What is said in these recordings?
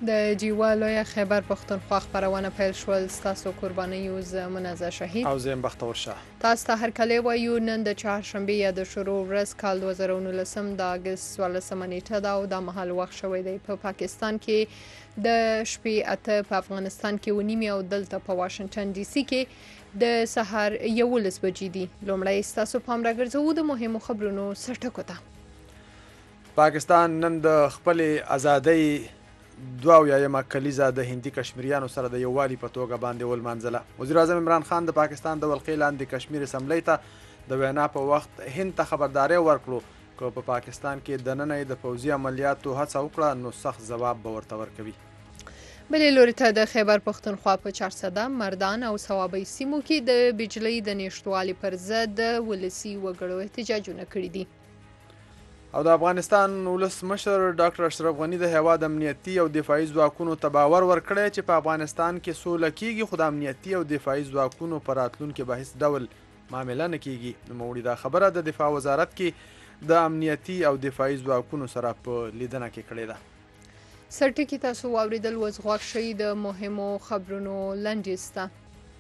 د جیوا لویه خیبر پښتونخوا خپرونه پیل شول. ستاسو قربانیو زه منازه شهید او زه یم بختور شاه. تاسو ته هرکلی وایو. نن د چهارشنبې یا د شروع ورځ کال 2019 د اګست 14 نیټه ده او دا مهال وخت شوی دی په پاکستان کې د شپې 8 په افغانستان کې 9 او دلته په واشنگټن ډي سي کې د سهار 11 بجې دي. لومړی ستاسو پام راګرځوو د مهمو خبرونو سرټکو ته. پاکستان نن د خپلې ازادۍ 72 کلیزه د هندي کشمیریانو سره د یووالي په توګه باندې ولمانځله. وزیر اعظم عمران خان د پاکستان د ولقې لاندې کشمیر اسمبلی ته د وینا په وخت هند ته خبرداری ورکړو که په پاکستان کې دننه د پوځي عملیاتو هڅه وکړه نو سخت ځواب به ورته ورکوي. بلې لوري ته د خیبر پښتونخوا په 400 مردان او صوابۍ سیمو کې د بجلۍ د نشتوالي پر ضد ولسي وګړو احتجاجونه کړي دي. او د افغانستان ولسمشر ډاکټر اشرف غني د هیواد امنیتي او دفاعي ځواکونو ته باور ورکړی چې په افغانستان کې سوله کیږي خو د امنیتي او دفاعي ځواکونو په راتلونکي به هیڅ ډول معامله نه کیږي. نوموړي دا خبره د دفاع وزارت کې د امنیتي او دفاعي ځواکونو سره په لیدنه کې کړې ده. سرټکي تاسو واوریدل. اوس غوږ شئ د مهمو خبرونو لنډیز ته.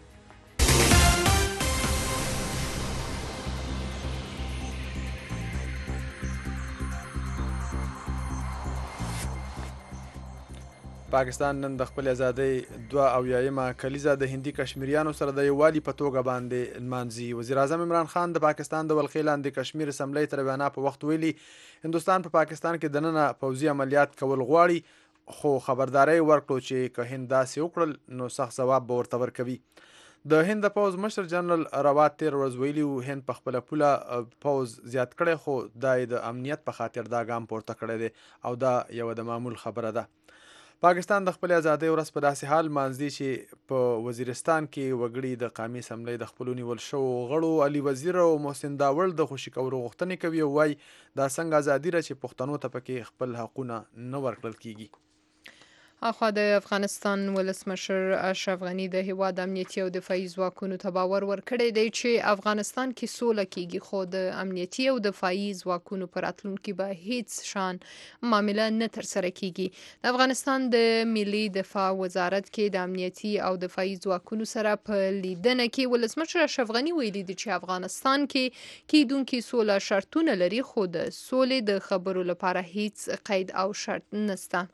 پاکستان نن د خپل ازادۍ 72 کلیزه د هندي کشمیریانو سره د یووالي په توګه باندې نمانځي. وزیر اعظم عمران خان د پاکستان د ولقې لاندې کشمیر اسمبلی ته وینا په وخت ویلي هندوستان په پاکستان کې دننه پوځي عملیات کول غواړي خو خبرداری ورکړو چې که هند داسې وکړل نو سخت ځواب به ورته ورکوي. د هند د پوځ مشر جنرال روات تیر ورځ ویلي و هند په خپله پوله پوځ زیات کړی خو دا د امنیت په خاطر دا ګام پورته کړی دی او دا یوه د معمول خبره ده. پاکستان د خپل ازادۍ ورځ په داسې حال مانځي چې په وزیرستان کې وګړي د قومي اسمبلی د خپلو نیول شوو غړو علي وزیر او محسن داوړ د خوشي کولو غوښتنې کوي او وایي دا څنګه ازادي ده چې پښتنو ته پکې خپل حقونه نه ورکړل کیږي. اخوا د افغانستان ولسمشر اشرف غني د هیواد امنیتي او دفاعي ځواکونو ته باور ورکړی دی چې افغانستان کې سوله کیږي خو د امنیتي او دفاعي ځواکونو په راتلونکي به هیڅ شان معامله نه ترسره کیږي. د افغانستان د ملي دفاع وزارت کې د امنیتي او دفاعي ځواکونو سره په لیدنه کې ولسمشر اشرف غني ویلي دی چې افغانستان کې کیدونکي سوله شرطونه لري خو د سولې د خبرو لپاره هیڅ قید او شرط نشته.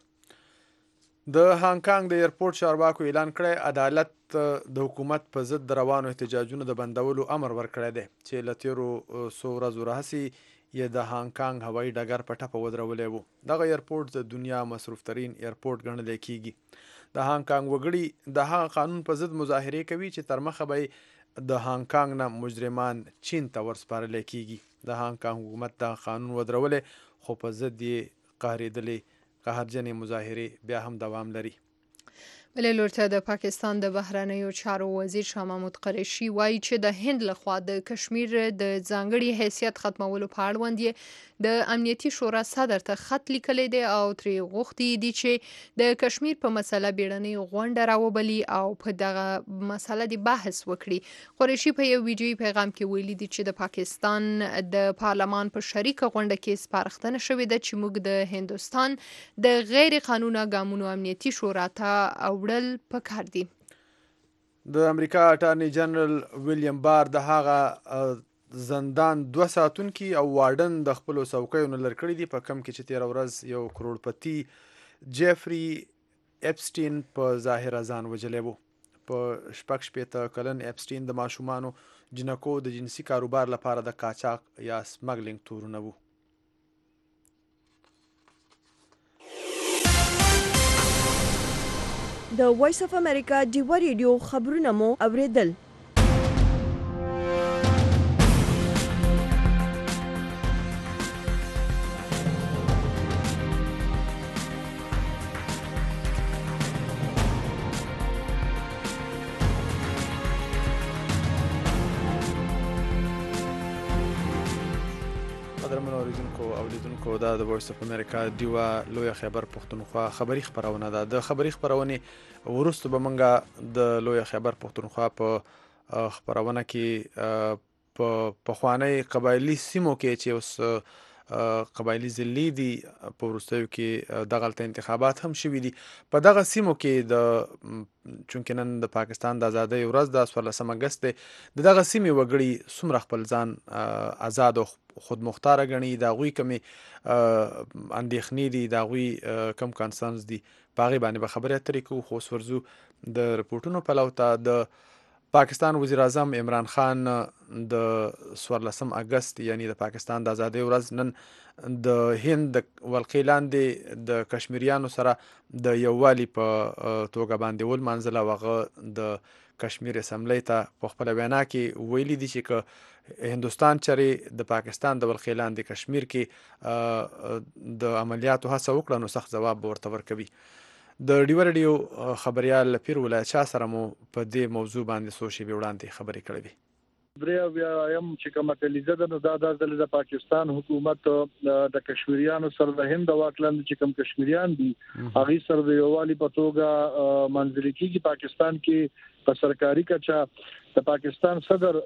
د هانګ کانګ د ایرپورټ چارواکو اعلان کړی عدالت د حکومت په ضد د روانو احتجاجونو د بندولو امر ورکړی دی چې له تیرو څو ورځو راهیسې یې د هانګ کانګ هوایي ډګر په ټپه ودرولی و. دغه ایرپورټ د دنیا مصروف ترین ایرپورټ ګڼلی کیږي. د هانګ کانګ وګړي د هغه قانون په ضد مظاهرې کوي چې تر مخه به د هانګ کانګ نه مجرمان چین ته ورسپارلی کیږي. د هانګ کانګ حکومت دغه قانون ودرولی خو په ضد یې قهرېدلې قهرجنې مظاهرې بیا هم دوام لري. بلې لوري ته د پاکستان د بهرنیو چارو وزیر شاه محمود قریشي وایي چې د هند لخوا د کشمیر د ځانګړي حیثیت ختمولو په اړوند یې د امنیتي شورا صدر ته خط لیکلی دی او ترې غوښتي دي چې د کشمیر په مسله بیړنۍ غونډه راوبلي او په دغه مسله د بحث وکړي. قریشي په یو ویډیویي پیغام کې ویلي دي چې د پاکستان د پارلمان په شریکه غونډه کې سپارښتنه شوې ده چې موږ د هندوستان د غیر قانونه ګامونو امنیتي شورا ته وړل پکار دي. د امریکا اټارني جنرال ویلیام بار د هغه زندان 2 ساتونکي او وارډن د خپلو څوکیو نه لرې کړي دي په کم کې چې تېره ورځ یو کروڑپتی جیفري اپسټین په ظاهره ځان وژلی و. په 46 کلن اپسټین د ماشومانو جنکو د جنسي کاروبار لپاره د قاچاق یا سمګلینګ تورونه وو. د وایس اف امریکا ډیوا ریډیو خبرونه مو اوریدل. اوریدونکو دا د وایس اف امریکا ډیوا لویه خیبر پښتونخوا خبري خپرونه ده. د خبري خپرونې وروسته به موږ د لویه خیبر پښتونخوا په خپرونه کې په پخوانۍ قبایلي سیمو کې چې اوس قبایلي ضلعې دي په وروستیو کې دغلته انتخابات هم شوي دي. په دغه سیمو کې چونکې نن د پاکستان د ازادۍ ورځ د 14 اګست دی، د دغه سیمې وګړي څومره خپل ځان آزاد او خودمختاره ګڼي، د هغوی کومې اندېښنې دي، د هغوی کوم کنسرنز دي، په هغې باندې به خبرې اترې کوو. خو اوس ورځو د رپورټونو پلو ته. د پاکستان وزیر اعظم عمران خان د 14 اګست یعنی د پاکستان د ازادۍ ورځ نن د هند د ولقې لاندې د کشمیریانو سره د یووالي په توګه باندې ولمانځله، او هغه د کشمیر اسمبلی ته په خپله وینا کې ویلي دي چې که هندوستان چرې د پاکستان د ولقې لاندې کشمیر کې د عملیاتو هڅه وکړه نو سخت ځواب به ورته ورکوي. د ډیوه رادیو خبریال پیر ولایت شاه سره مو په دې موضوع باندې څو شېبې وړاندې خبرې کړې وې. دریم چې کومه کلیزه ده نو دا د پاکستان حکومت د کشمیریانو سره د هند واک لاندې چې کوم کشمیریان دي هغه سره د یووالي په توګه منځلي کیږي. پاکستان کې په سرکاري کچا د پاکستان صدر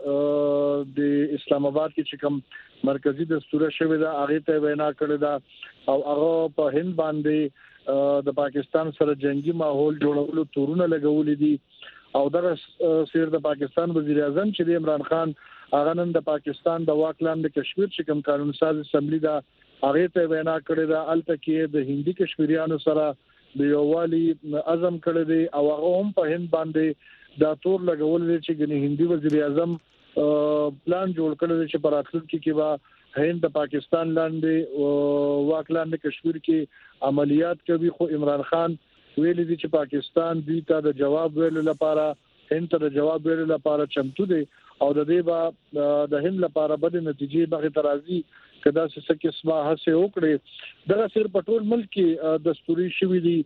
د اسلام آباد کې چې کوم مرکزی دستور شوی دا هغه ته وینا کړی دا او هغه په هند باندې د پاکستان سره جنگي ماحول جوړولو تورونه لګولې دي او دغه سیر د پاکستان وزیر اعظم چې د عمران خان هغه نن د پاکستان د واک لاندې کشمیر چې کوم قانون ساز اسمبلی دا هغه ته وینا کړې ده الته کې د هندي کشمیریانو سره د یووالي عزم کړی دی او هغه هم په هند باندې دا تور لګول دي چې ګنې هندي وزیر اعظم پلان جوړ کړی دی چې په راتلونکي کې به هند د پاکستان لاندې واک لاندې کشمیر کې عملیات کوي. خو عمران خان ویلي دي چې پاکستان دوی ته د جواب ویلو لپاره هند ته د جواب ویلو لپاره چمتو دی او د دې به د هند لپاره بد نتیجې بغیر ترازی کدا څه قسمه هڅه وکړي. دغه سر په ټول ملک کې دستوري شوی دی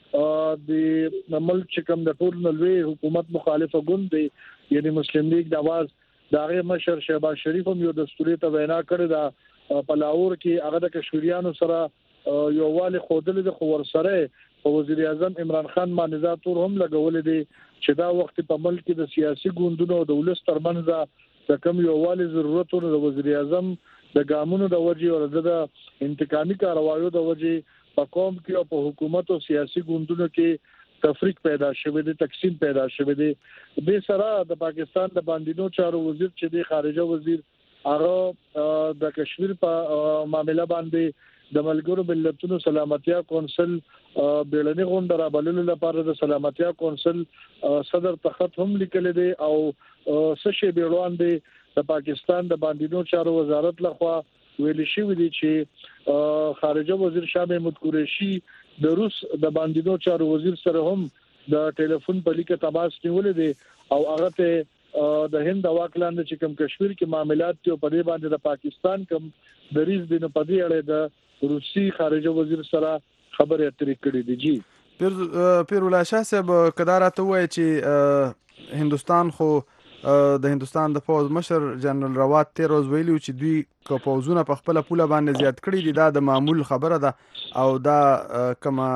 د ملک چې کوم د ټول نلوي حکومت مخالفه ګوند دی یعنی مسلم لیگ د आवाज داغه مشر شهباز شریف هم یو دستوري ته وینا کړی دا په لاهور کې هغه د کشمیریانو سره یووالي خودل د خور سره او وزیر اعظم عمران خان باندې دا تور هم لګولې دي چې دا وخت په ملک کې د سیاسي ګوندونو او د ولس ترمنځ د کم یووالي ضرورتونو د وزیر اعظم د ګامونو د وجې او د انتقامي کاروایو د وجې په قوم کې او په حکومت او سیاسي ګوندونو کې تفریق پیدا شوه دي، تقسیم پیدا شوه دي. د سره د پاکستان د باندینو چارو وزیر چې د خارجه وزیر هغه د کشمیر په معاملې باندې د ملګرو ملتونو سلامتیا کونسل بیړني غونډه را بللو لپاره د سلامتیا کونسل صدر ته خط هم لیکل دي او سشي بیروان دي د پاکستان د باندینو چارو وزارت لخوا ویل شوی دي چې خارجه وزیر شاه محمود قریشي د روس د باندینو چارو وزیر سره هم د ټلیفون په لیکه تماس نیولې دي او هغه ته د هند واک لاندې چې کوم کشمیر کې معاملات دي په دې باندې د پاکستان کوم دریز دي په دې اړه د روسي خارجه وزیر سره خبرې اترې کړې دي. جی پیر الله شاه صاحب کدارته وایي چې هندستان خو د هندستان د پوز مشر جنرال روات تیر ورځ ویلي چې دوی که پوزونه په خپل پوله باندې زیات کړي دي دا د معمول خبره ده او دا کما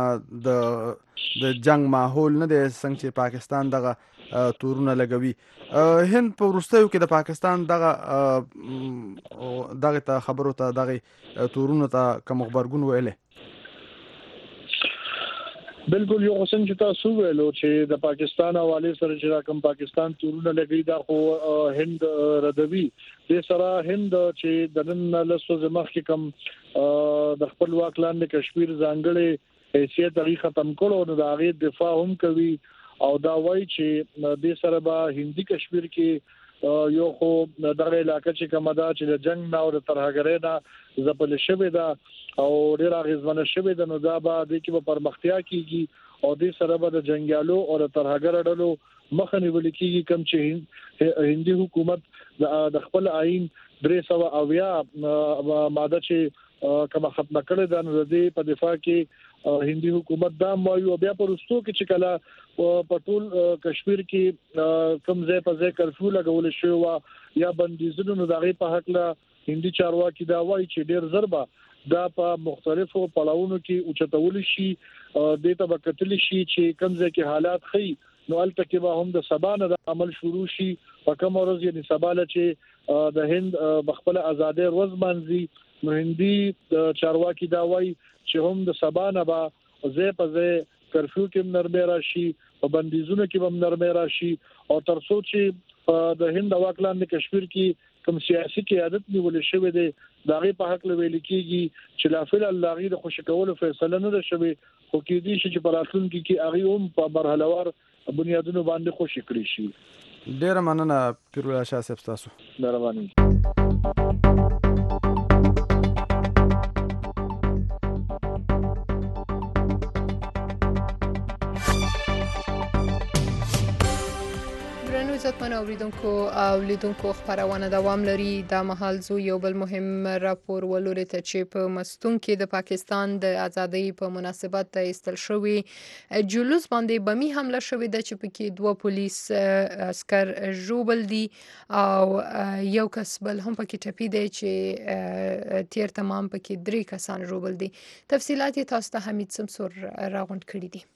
د جنگ ماحول نه دی څنګه چې پاکستان دغه تورونه لګوي. هند په وروستیو کې د پاکستان دغه ته خبرو ته دغه تورونه ته کوم خبرګون ویلي. بالکل یو قسم چې تاسو ویلو چې د پاکستان حواله سره چې کوم پاکستان تورونه لګي دا خو هند ردوي د سره هند چې د نن لسو زمخ کې کوم د خپل واک لاندې کشمیر ځانګړي حیثیت لري ختم کړو نو دا غي دفاع هم کوي او دا وایي چې د سره به هندي کشمیر کې یو خو دغه علاقې چې کومه دا چې د جنگ نه او د ترهګرۍ نه زپل شوی دا او ډیر اغیزمن شوی د نو دا به د کې په پرمختیا کیږي او د سره به د جنگیالو او د ترهګر ډلو مخه نیول کیږي کوم چې هندي حکومت د خپل آئین 380 ماده چې کومه ختمه کړې ده نو د په دفاع کې هندي حکومت دا وایي او بیا په رستو کې چې کله په ټول کشمیر کې کوم ځای په ځای کرفیو لګول شوی و یا بندیزونو نو دغه په حق له هندي چارواکي دا وایي چې ډیر ضربه دا په مختلفو پړاوونو کې اوچتول شي د ته وکټل شي چې کوم ځای کې حالات خي نو البته کې به هم د سبا نه د عمل شروع شي په کوم ورځ یعنی سبا له چې د هند بخپل آزادۍ ورځ باندې نو هندي چارواکي دا وایي چې هم د سبا نه به زه په زه کرفیو کې نرمه راشي په بندیزونو کې هم نرمه راشي او تر څو چې د هند واک لاندې کشمیر کې کوم سیاسي قیادت نیول شوی دی دغه په حق لویل کېږي چې لا فعل الله د خوشی کولو فیصله نه ده شوی خو کې دي چې په راتلونکي کې هغه هم په مرحلهوار بنیادونو باندې خوشی کړی شي. ډیر مننه پیر الله شاه صاحب تاسو. مهرباني. عزتمن اوریدونکو او لیدونکو خبرونه دوام لري. د مهال زو یو بل مهم راپور ولوري ته چې په مستون کې د پاکستان د ازادۍ په مناسبت ایستل شوی جلوس باندې بمی حمله شوې ده چې پکې 2 پولیس عسكر ژوبل دي او یو کس بل هم پکې ټپي دی چې تیر تمام پکې 3 کسان ژوبل دي. تفصيلات تاسو ته حمید سمسور راغونډ کړی دي.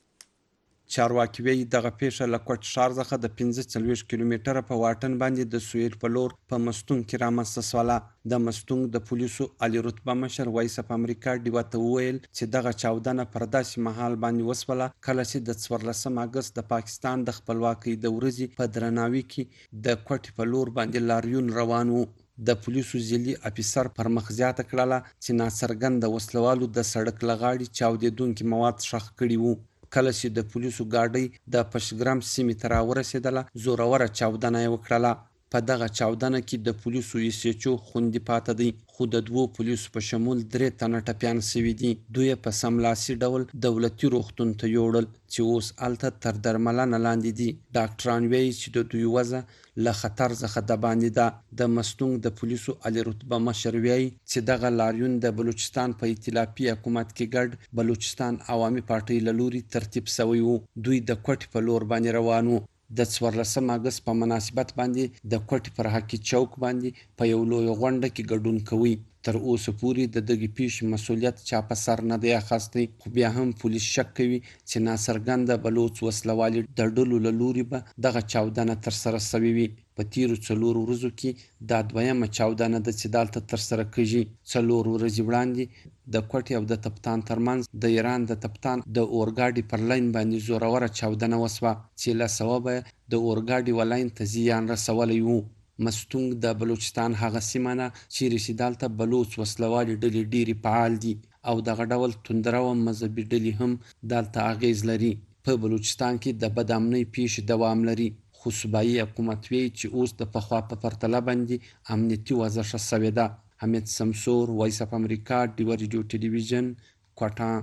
چارواکي وی دغه پیښه له کوټ ښار څخه د 45 کیلومتره په واټن باندې د سویل په لور په مستون کې رامنځته شوله. د مستون د پولیسو علي رتبه مشر وایس اپ امریکا ډیوه ته وویل چې دغه چاودنه پر داسې مهال باندې وسوله کله چې د 14 اگست د پاکستان د خپلواکۍ د ورځې په درناوي کې د کوټ په لور باندې لاریون روان وو. د پولیسو ځلي افیسر پر مخ زیاته کړله چې ناڅرګنده وسلوالو د سړک لغاړي چاودېدونکي مواد ښخ کړي وو. کله چې د پولیسو ګاډۍ د پشګرام سیمې ته راورسېدله زوروره چاودنه یې وکړله. په دغه چاودنه کې د پولیسو ایسچو خوندي پاتې دی خو د 2 پولیسو په شمول 3 تنه ټپیان شوي دي. دوی په سملاسي ډول دولتي روغتون ته یوړل چې اوس هلته تر درملنه لاندې دي. ډاکټران وایي چې د دوی وضع له خطر څخه د باندې ده. د مستونګ د پولیسو علي رتبه مشر وایي چې دغه لاریون د بلوچستان په ائتلافي حکومت کې ګډ بلوچستان عوامي پارټۍ له لوري ترتیب شوی وو. دوی د کوټ په لور باندې روان وو. د 14 اگست په مناسبت باندې د کوټ پر حقي چوک باندې په یو لوی غونډه کې ګډون کوي. تر اوسه پورې د دغه پیښې مسولیت چا په سر نه دی اخیستی خو بیا هم پولیس شک کوي چې ناڅرګنده بلوچ وسلوالي د ډلو له لوري به دغه چاودنه ترسره شوې وي. په تیرو 4 ورځو کې دا دویمه چاودنه ده چې دلته ترسره کیږي. 4 ورځې وړاندې د کوټ او د تپتان ترمنځ د ایران د تپتان د اورګاډي پر لاین باندې زوروره چاودنه وسوه چې له سببه د اورګاډي ولاین ته زیان رسولی وو. مستونګ د بلوچستان هغه سیمه نه چیرې چې دلته بلوچ وسلوالي ډلې ډېرې فعال دي او دغه ډول توندره او مذهبي ډلې هم دلته اغیز لري. په بلوچستان کې د بدامنۍ پیښې دوام لري خو صوبایي حکومت وایي چې اوس د پخوا په پرتله باندې امنیتي وضع ښه شوې ده. حمید سمسور، وایس اپ امریکا، ډیوه ریډیو ټلویزیون، کوټه.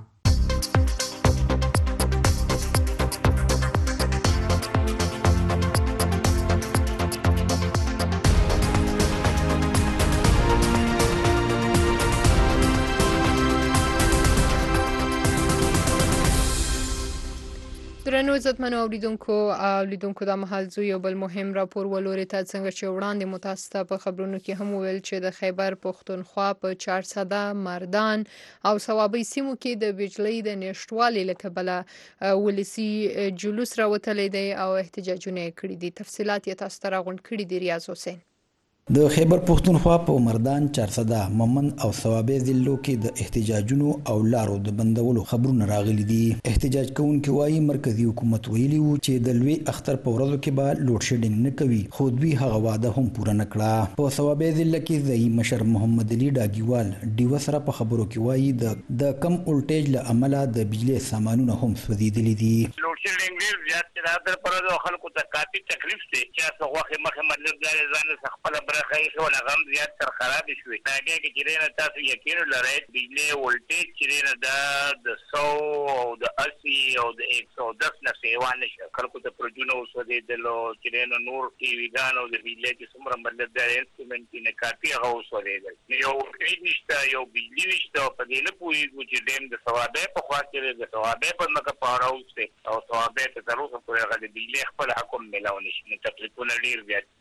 درنو عزتمنو اوریدونکو او لیدونکو د مهال زو یو بل مهم راپور ولوري ته څنګه چې وړاندې متاسفه په خبرونو کې هم ویل چې د خیبر پښتونخوا په 400 مردان او ثوابي سیمو کې د بجلی د نشټوالي لکبله ولسی جلوس راوتلې دی او احتجاجونه کړي دي. تفصيلات یې تاسو ته راغونډ کړي دي. ریاض حسین. د خیبر پښتونخوا په مردان 400 ممن او ثوابي ضلعو کې د احتجاجونو او لارو د بندولو خبرونه راغلي دي. احتجاج کوونکي وایي مرکزی حکومت ویلي وو چې د لوی اختر په ورځو کې به لوډ شیډینګ نه کوي خو دوی هغه وعده هم پوره نه کړه. په ثوابي ضلع کې ځای مشر محمد علي ډاګیوال ډیو سره په خبرو کې وایي د کم ولټیج له امله د بجلی سامانونه هم سوځېدلي دي. لوډ شیډینګ ډیر زیات چې د پرځو خلکو ته کافي تکلیف دی چې څو وخت مخه مطلب دا ځان خپل برخه یې ولا غم زیات تر خراب شوی. هغه کې چې نه تاسو یقین لرئ بجلی ولټیج چې نه د 100 او د 80 او د 110 نه سیوان نشه خلکو ته پروژونه وسودېدلو چې نه نور ټي وی ګانو د بجلی کې څومره مطلب دا انسټرومنټ نه کافي هغه وسودېدل. یو نشته یو بجلی نشته په دې نه پوهیږو چې دیم د ثوابه په خوا کې د ثوابه په مکه پاراوسته او ثوابه ته ضرورت پورې غلي بجلی خپل حکم ملاو نشي. تکلیفونه ډیر زیات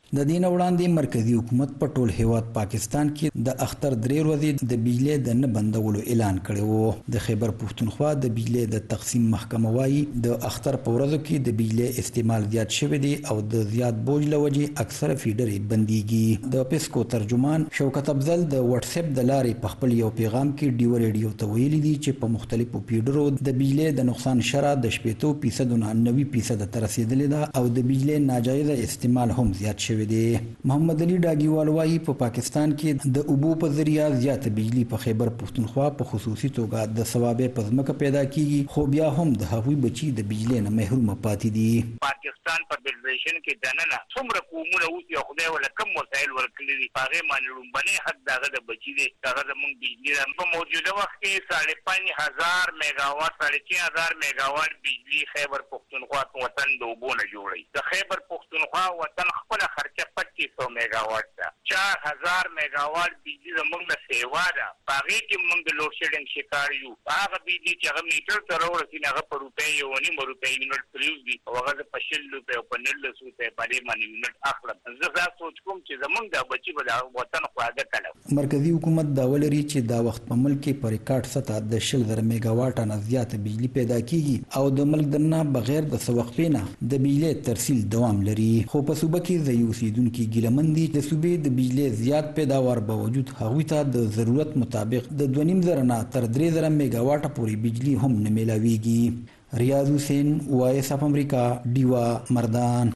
د دین وړاندې مرکزی حکومت په ټول هیواد پاکستان کې د اختر 3 ورځې د بجلی د نه بندولو اعلان کړی و. د خیبر پښتونخوا د بجلی د تقسیم محکمه وايي د اختر په ورځو کې د بجلی استعمال زیات شوی دی او د زیات بوج لوجې اکثره فیډرې بنديږي. د پیسکو ترجمان شوکت افضل د واتس اپ د لارې په خپل یو پیغام کې ډیو ریډیو ته ویلي دي چې په مختلفو فیډرو د بجلی د نقصان شرح د 80% نه 90% ته رسیدلې ده او د بجلی ناجایز استعمال هم زیات شوی دی. محمد علي ډاګیوال وايي په پاکستان کې د اوبو په ذریعہ زیات بجلی په خیبر پښتونخوا په خصوصي توګه د ثوابې په ځمکه پیدا کیږي خو بیا هم د هغوی بچي د بجلی نه محروم پاتې دي. پاکستان په فدریشن کې دننه څومره قومونه اوس یو خدای ولا کم وسایل ورکړي دي هغه باندې لومبني حق دغه د بچي دي هغه د مونږ بجلی په موجوده وخت کې 5000 میگاوات 6000 میگاوات بجلی خیبر پښتونخوا وطن د اوبو نه جوړي. د خیبر پښتونخوا وطن خپل خرچه 2500 میگاوات ده. 4000 میگاوات بجلی زموږ نه سیوا ده. هغه کې موږ د لوډ شیډینګ شکار یو. هغه بجلی چې هغه میټر ته راورسي هغه په روپۍ یو نیم روپۍ یونټ پریوزي او هغه په 60 روپۍ او په 19 روپۍ باندې باندې یونټ اخلم. زه سوچ کوم چې زموږ د بچي په وطن خواږه کړو. مرکزی حکومت دا ولري چې دا وخت په ملک کې په ریکارډ سطح د 10000 میگاواټ نه زیات بجلی پیدا کیږي او د ملک دننه بغیر د سوقفې نه د بجلی ترسیل دوام لري. خو په صوبه کې د اوسیدونکو ګیلمن دي د صوبې د بجلی زیات پیداوار باوجود هغوی ته د ضرورت مطابق د 2.5 نه تر 3000 میگاواټ پورې بجلی هم نه میلاویږي. ریاض حسین وایس اف امریکا ډیوا مردان.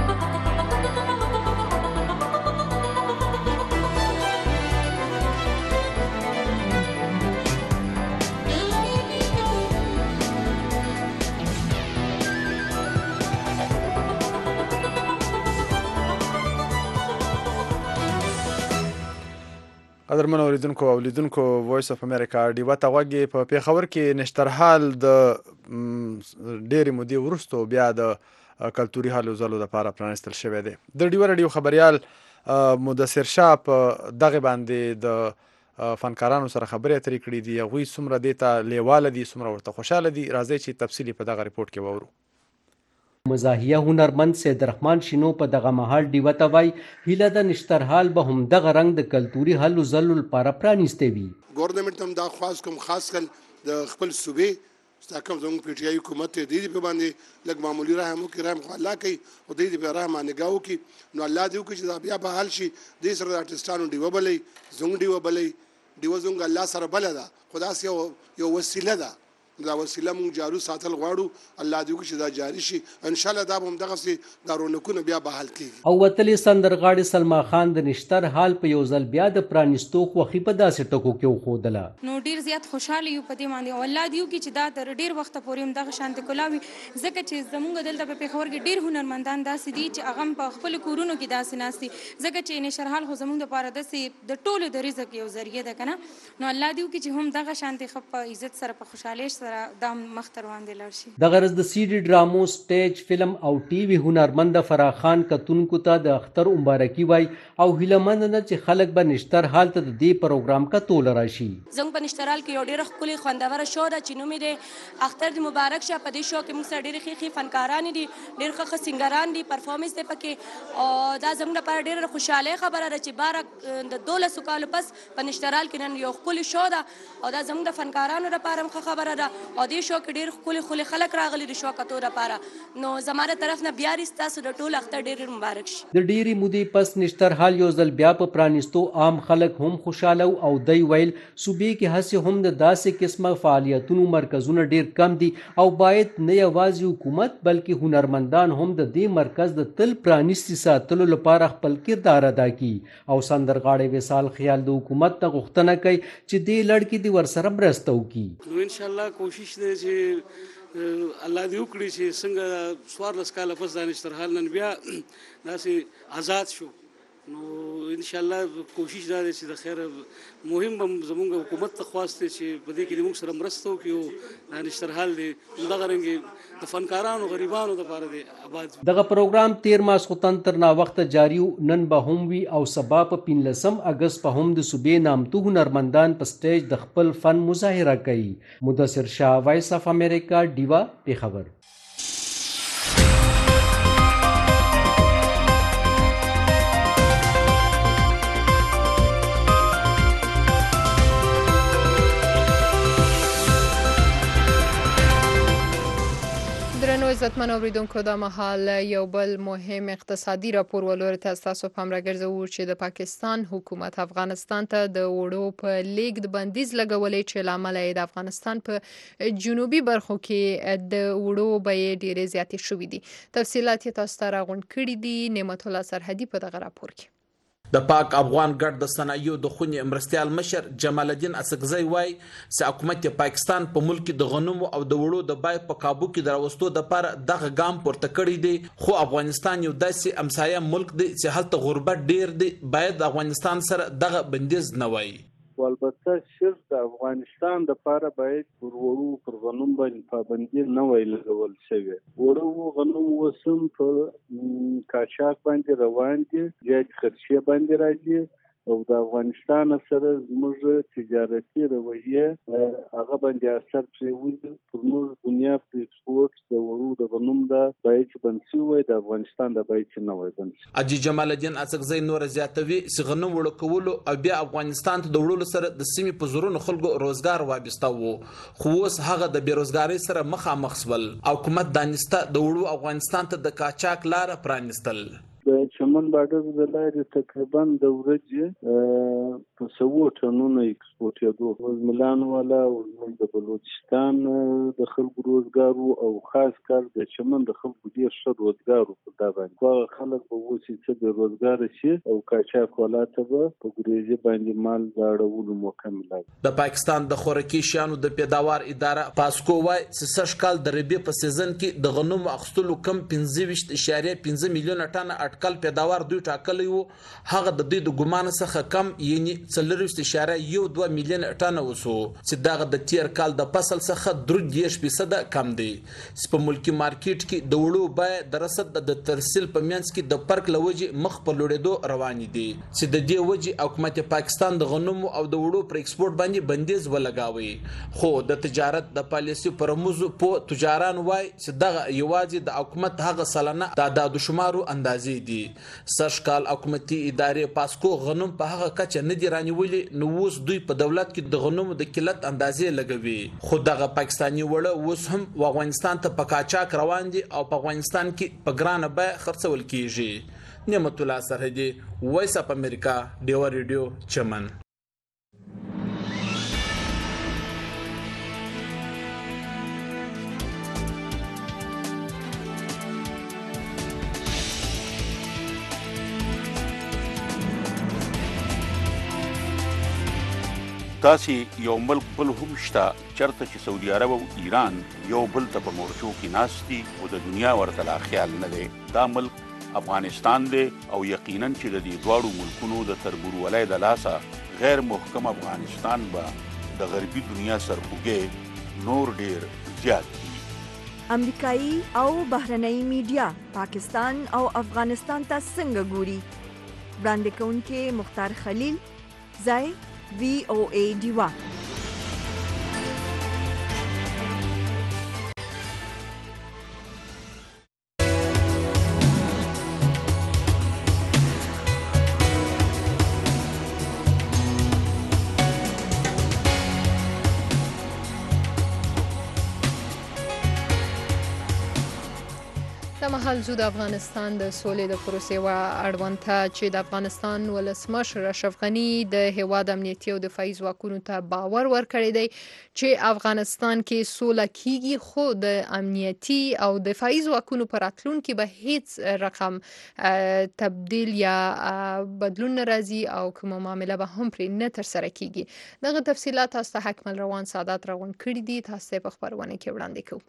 قدرمن اوریدونکو او لیدونکو وایس اف امریکا ډیوا ته غوږی په پیښور کې نشترحال د ډېرې مودې وروسته بیا د کلتوري هلو ځلو لپاره پرانیستل شوی دی. د ډیوا رادیو خبریال مدثر شاه په دغه باندې د فنکارانو سره خبرې اترې کړې دي. هغوی څومره دې ته لیواله دي څومره ورته خوشحاله دي راځئ چې تفصیلي په دغه ریپورټ کې واورو. مزاحیه هنرمند سید رحمان شینو په دغه مهال ډیوه ته وایي هیله د نشترحال به هم دغه رنګ د کلتوري هلو ځلو لپاره پرانیستی وي. ګورنمنټ هم دا خواست کوم خاص کل د خپل صوبې ستاکم زموږ پی ټی آی حکومت دی په باندې لږ معمولی رحم وکړي رحم خو الله کوي او دی په رحم نگاه وکړي نو الله دې وکړي چې بیا به حل شي. دې سره د آرټسټانو ډیوه بلې زموږ ډیوه بلې ډیوه زموږ الله سره بله ده خو داسې یو وسیله ده. دا وسیله مونږ جارو ساتل غواړو الله دې وکړي چې دا جاري شي ان شاء الله دا به هم دغسې دا رونقونه بیا بحال کېږي. او وتلې سندرغاړې سلما خان د نشترحال په یو ځل بیا د پرانیستو خوښي په داسې ټکو کې وښودله. نو ډېر زیات خوشحاله یو په دې باندې او الله دې وکړي چې دا تر ډېر وخته پورې هم دغه شانتې کلا وي ځکه چې زموږ دلته په پېښور کې ډېر هنرمندان داسې دي چې هغه په خپلو کورونو کې داسې ناست دي ځکه چې نشترحال خو زموږ دپاره داسې د ټولو د رزق یو ذریعه ده که نه. نو الله دې وکړي چې هم دغه شانتې ښه په عزت سره په خوشحالۍ سره دا د غرض د سی ډي ډرامو سټیج فلم او ټي وي هنرمند فرح خان کتونکو ته د اختر مبارکي وای او هیلهمند نه چې خلک به نشترحال ته د دې پروګرام کتول راشي. زموږ په نشترحال کې یو ډېره ښکلې خوندوره شو ده چې نوم یې دی اختر دې مبارک شه. په دې شو کې موږ سره ډېرې ښې فنکاران دي ډېر ښه سینګران دي پرفارمنس دی پکې او دا زموږ لپاره ډېره خوشحالۍ خبره ده چې باره د 12 کالو پس په نشترحال کې نن یو ښکلې شو ده او دا زموږ د فنکارانو لپاره هم ښه خبره ده او دې شو کې ډېر ښکلي خلک راغلي د شو کتو لپاره. نو زماره طرف نه بیا ستاسو د ټول اختر ډېر مبارک شي. د ډېرې مودې پس نشترحال یو ځل بیا په پرانیستو عام خلک هم خوشاله او دی ویل صوبې کې هسې هم د داسې قسمه فعالیتونو مرکزونه ډېر کم دي او باید نه یوازې حکومت بلکې هنرمندان هم د دې مرکز د تل پرانیستي ساتلو لپاره خپل کردار ادا کړي او سندرغاړی وصال خیال د حکومت ته غوښتنه کوي چې دې لړکې دې ورسره مرسته وکړي. نو ان شاء الله کوشش دی چې الله دې وکړي چې څنګه 14 کاله پس د نشترحال نن بیا داسې آزاد شو. نو ان شاء الله کوشش دا دی چې د خیر مهم هم زموږ حکومت ته خواست دی چې په دې کې موږ سره مرسته وکړي او دا نشترحال دی دغه رنګې د فنکارانو غریبانو دپاره دی آباد. دغه پروګرام 13 ماسخوتن تر ناوخته جاري نن به هم وي او سبا په 15 اګست په هم د صوبې نامتو هنرمندان په سټیج د خپل فن مظاهره کوي. مدثر شاه وایس اف امریکا ډیوا پیښور. درنو عزتمن اوریدونکو دا مهال یو بل مهم اقتصادي راپور ولور ته تاسو پام راګرځو چې د پاکستان حکومت افغانستان ته د وړو په لیږد بندیز لګولې چې لامل یې د افغانستان په جنوبي برخو کې د وړو بیې ډېرې زیاتې شوې دي. تفصیلات یې تاسو ته راغونډ کړي دي. نعمت الله سرحدي په دغه راپور کې. د پاک افغان ګډ د صنایعو د خونې مرستیال مشر جمال الدین اسکزی وای چې حکومت پاکستان په ملک د غنمو او د وړو د بای په قابو کې دروستو د پر دغه ګام پورته کړی دی، خو افغانستان یو داسې امسایه ملک دی چې هلته غربت ډیر دی، باید افغانستان سره دغه بندیز نه وای. والبته صرف د افغانستان د لپاره باید پر وړو پر غنم باندې پابندي نه وای لګول شوی. وړو غنم وسم په کاچاک باندې روان دي، زیات خرچې باندې راځي او د افغانستان سره زموږ تجارتي رویه هغه باندې اثر پرېوځي. پر موږ دنیا په ایکسپورت د وړو د غنم د باید بنسي وای، د افغانستان د باید نه وای بنسي. اجي جمال الدین اسکزی نور زیاتوي چې غنم وړو کولو او بیا افغانستان ته د وړو سره د سیمې په زورونو خلکو روزګار وابسته وو، خو اوس هغه د بیروزګاری سره مخامخ شول او حکومت دانسته د وړو افغانستان ته د کاچاک لار پرانستل. د چمن باډر د لارې تقریبا د ورځې په 100 ټنونو ایکسپورت یادو ملان والا او د بلوچستان د خلکو روزګار او خاص کار د چمن د خلکو ډیر ښه روزګار په دا باندې خلک به وسی چې د روزګار شي او کاچاک ولاته به په ګریزي باندې مال راړول مکمل. د پاکستان د خوراکي شیانو د پیداوار اداره پاسکو وای چې سږ کال د ربيع په سیزن کې د غنمو اخستلو کم 15.5 میلیونه ټن کل پیداوار دوی ټاکلی وو، هغه د دوی د ګمان څخه کم یعنی 4.12 میلیون ټن وسو چې دغه د تیر کال د فصل څخه 3% کم دی. په ملکی مارکیټ کې د وړو بای د رسد د ترسیل په منځ کې د فرق لوجي مخ په لوړېدو روان دي چې د دې وجه حکومت پاکستان د غنمو او د وړو پر ایکسپورت باندې بندیز ولګاوي، خو د تجارت د پالیسي پرموزو په تجاران وای چې دغه یوازې د حکومت هغه سلنه د شمارو اندازې دي. سږ کال حکومتي ادارې پاسکو غنم په هغه کچه نه دي رانیولې، نو اوس دوی په دولت کې د غنمو د قلت اندازې لګوي، خو دغه پاکستاني وړه اوس هم افغانستان ته په کاچاک روان دي او په افغانستان کې په ګرانه بیه خرڅول کیږي. نعمت الله سرحدي، وایس اف امریکا، ډیوا ریډیو، چمن. داسې یو ملک بل هم شته چرته چې سعودي عرب او ایران یو بل ته په مورچو کې ناست دي او د دنیا ورته لا خیال نه دی. دا ملک افغانستان دی او یقینا چې د دې دواړو ملکونو د تربورولۍ د لاسه غیر محکم افغانستان به د غربي دنیا سرخوږی نور ډیر زیات دي. امریکایي او بهرنۍ میډیا پاکستان او افغانستان ته څنګه ګوري؟ وړاندې کوونکې مختار خلیل، ځای VOA ډیوا. مهال زو د افغانستان د سولې د پروسې و اړوند ته چې د افغانستان ولسمشر اشرف غني د هیواد امنیتي او دفاعي ځواکونو ته باور ورکړی دی چې افغانستان کې سوله کیږي، خو د امنیتي او دفاعي ځواکونو پر راتلونکي به هیڅ رقم تبدیل یا بدلون ناراضي او کومه معامله به هم پرې نه تر سره کیږي. دغه تفصیلات تاسو ته حکمل روان سادات راغونډ کړي دي، تاسو په خبرونه کې وړاندې کوو.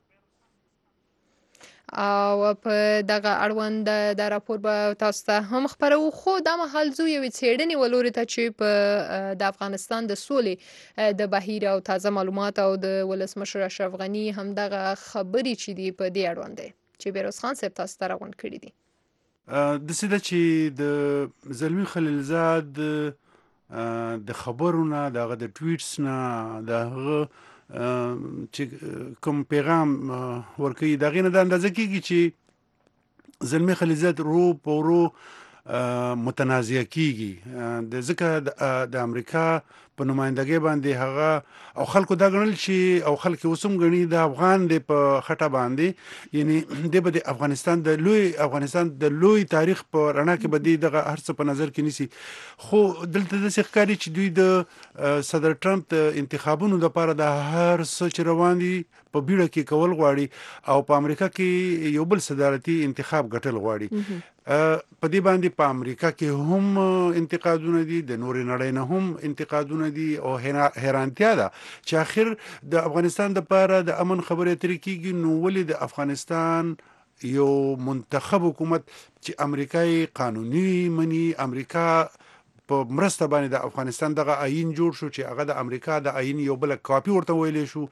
او په دغه اړوند د راپور به تاسو ته هم خبرو، خو د مهال زو یو څېړنې ولوري ته چې په د افغانستان د سولې د بهیر او تازه معلومات او د ولسمشر اشرف غني هم دغه خبرې چې دی په دې اړوند دی چې بیروز خان صاحب تاسو ته راغونډ کړي دي. د سده چې د زلمی خلیلزاد د خبرونه دغه د ټویټس نه دغه چې کوم پیغام ورکوي دغه نه د اندازه کیږي چې زلمی خلیلزاد رو په رو متنازع کیږي. د ځکه د امریکا په نمائندګۍ باندې هغه او خلکو دا ګڼل چې او خلک اوسم غني د افغان د په خټه باندې یعنی د افغانستان د لوی تاریخ په رڼا کې بدی دغه هر څه په نظر کې نیسی. خو دلته د ښکاری چې دوی د صدر ټرمپ د انتخابونو لپاره د هر څه چې روان دي په بیړه کې کول غواړي او په امریکا کې یو بل صدارتي انتخاب ګټل غواړي. په دې باندې په امریکا کې هم انتقادونه دي، د نورې نړۍ نه هم انتقادونه دي او حیرانتیا ده چې اخر د افغانستان لپاره د امن خبرې اترې کېږي، نو ولې د افغانستان یو منتخب حکومت چې امریکای قانوني مني، امریکا په مرسته باندې د افغانستان دغه آئین جوړ شو چې هغه د امریکا د آئین یو بل کاپی ورته ویلې شو،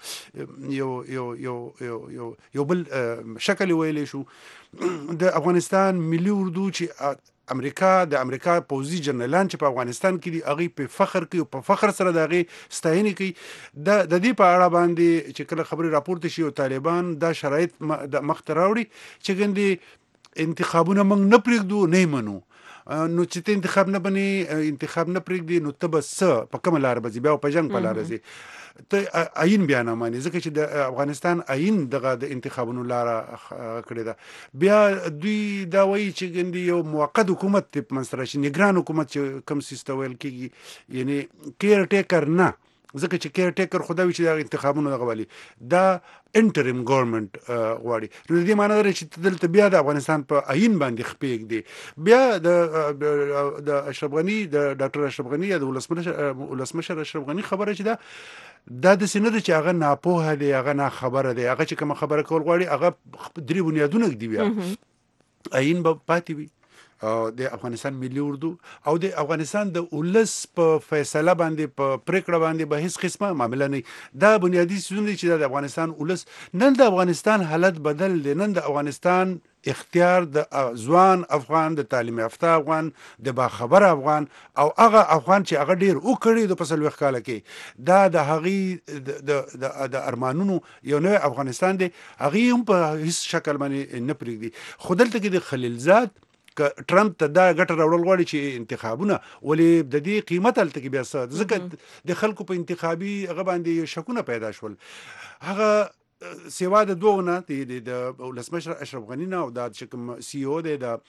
یو بل شکل ویلې شو. د افغانستان ملي اردو چې د امریکا پوځي جنرالان چې په افغانستان کې دي هغه په فخر کوي او په فخر سره د هغه ستاینه کوي. د دې په اړه باندې چې کله خبري راپورته شي او طالبان دا شرایط د مخ ته راوړي چې ګندې انتخابونه موږ نه پرېږدو نه منو، نو چې ته انتخاب نه پرېږدي نو ته به څه په کومه لاره به ځې، بیا په جنګ په لاره ځې، ته آئین بیا نه مانې، ځکه چې د افغانستان آئین دغه د انتخابونو لاره کړې ده. بیا دوی دا وایي چې ګندې یو موقت حکومت ته منځته راشي، نګران حکومت چې کوم سیسته ویل کېږي، یعنی کیر ټیکر نه، ځکه چې کیر ټیکر خو دا وي چې د انتخابونو دغه والي دا انټریم ګورنمنت غواړي. نو د دې معنی ده چې دلته بیا د افغانستان په آئین باندې خپې ږدي. بیا د اشرف غني، د ډاکټر اشرف غني یا د ولسمشر اشرف غني خبره چې دا د سینه ده چې هغه ناپوهه دی، هغه ناخبره دی، هغه چې کومه خبره کول غواړي هغه درې بنیادونه ږدي. بیا آئین به پاتې وي او د افغانستان ملي اردو او د افغانستان د ولس په فیصله باندې په پریکړه باندې به هیڅ قسمه معامله نه. دا بنیادی څه دي چې د افغانستان ولس نن د افغانستان حالت بدل دی، نن د افغانستان اختیار د ځوان افغان، د تعلیم یافته افغان، د باخبر افغان او هغه افغان چې هغه ډیر وکړي د پسلوخ کاله کې دا د هغې د ارمانونو یو نوی افغانستان دی، هغې هم په هیڅ شکل باندې نه پرېږدي. خو دلته کې د خلیلزاد ټرمپ ته دا ګټه راوړل غواړي چې انتخابونه ولې د دې قیمت هلته کې بیا څه، ځکه د خلکو په انتخابي هغه باندې شکونه پیدا شول. هغه سیوا د دوه نه د ولسمشر اشرف غني نه او دا چې کوم سی او دی د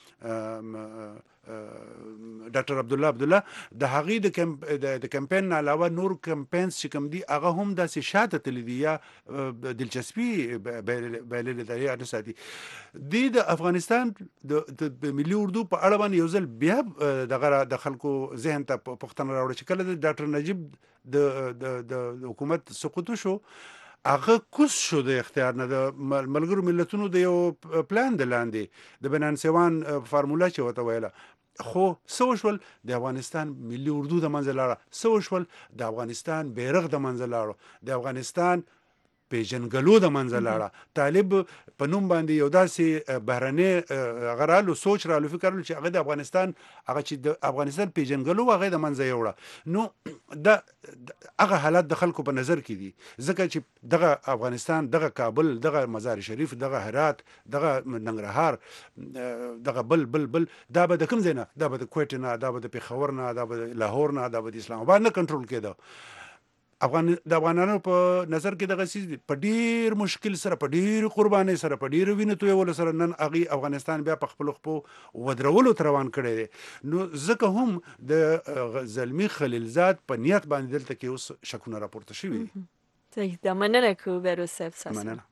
ډاکټر عبدالله د هغې د کمپین نه علاوه نور کمپینز چې کوم دي هغه هم داسې شاته تللی دي یا دلچسپي بایللې ده یا نه ساتي. د افغانستان د ملي اردو په اړه باندې یو ځل بیا دغه د خلکو ذهن ته پوښتنه راوړه چې کله د ډاکټر نجیب د حکومت سقوط شو هغه کوز شو د اختیار نه، د ملګرو ملتونو د یو پلان د لاندې د بنان سیوان فارمولا چې ورته ویله، خو څه وشول؟ د افغانستان ملي اردو د منځه لاړه، څه وشول؟ د افغانستان بیرغ د منځه لاړو، د افغانستان پیژنګلو د منځه لاړه. طالب په نوم باندې یو داسې بهرنی هغه رالو سوچ رالو فکر رالو چې هغه د افغانستان هغه چې د افغانستان پیژنګلو هغه د منځه یوړه. نو دا هغه حالات د خلکو په نظر کې دي، ځکه چې دغه افغانستان، دغه کابل، دغه مزار شریف، دغه هرات، دغه ننګرهار، دغه بل دا به د کوم ځای نه، دا به د کویټ نه، دا به د پېښور نه، دا به د لاهور نه، دا به د اسلام آباد نه کنټرول کېده. د افغانانو په نظر کې دغه څیز په ډیر مشکل سره، په ډیر قربانۍ سره، په ډیر وینو تویولو سره نن هغې افغانستان بیا په خپلو خپو ودرولو ته روان کړی دی. نو ځکه هم د زلمي خلیلزاد په نیت باندې دلته کې اوس شکونه راپورته شوي دي. صحیح ده، مننه کوو بهروز صاحب ستاسو. مننه.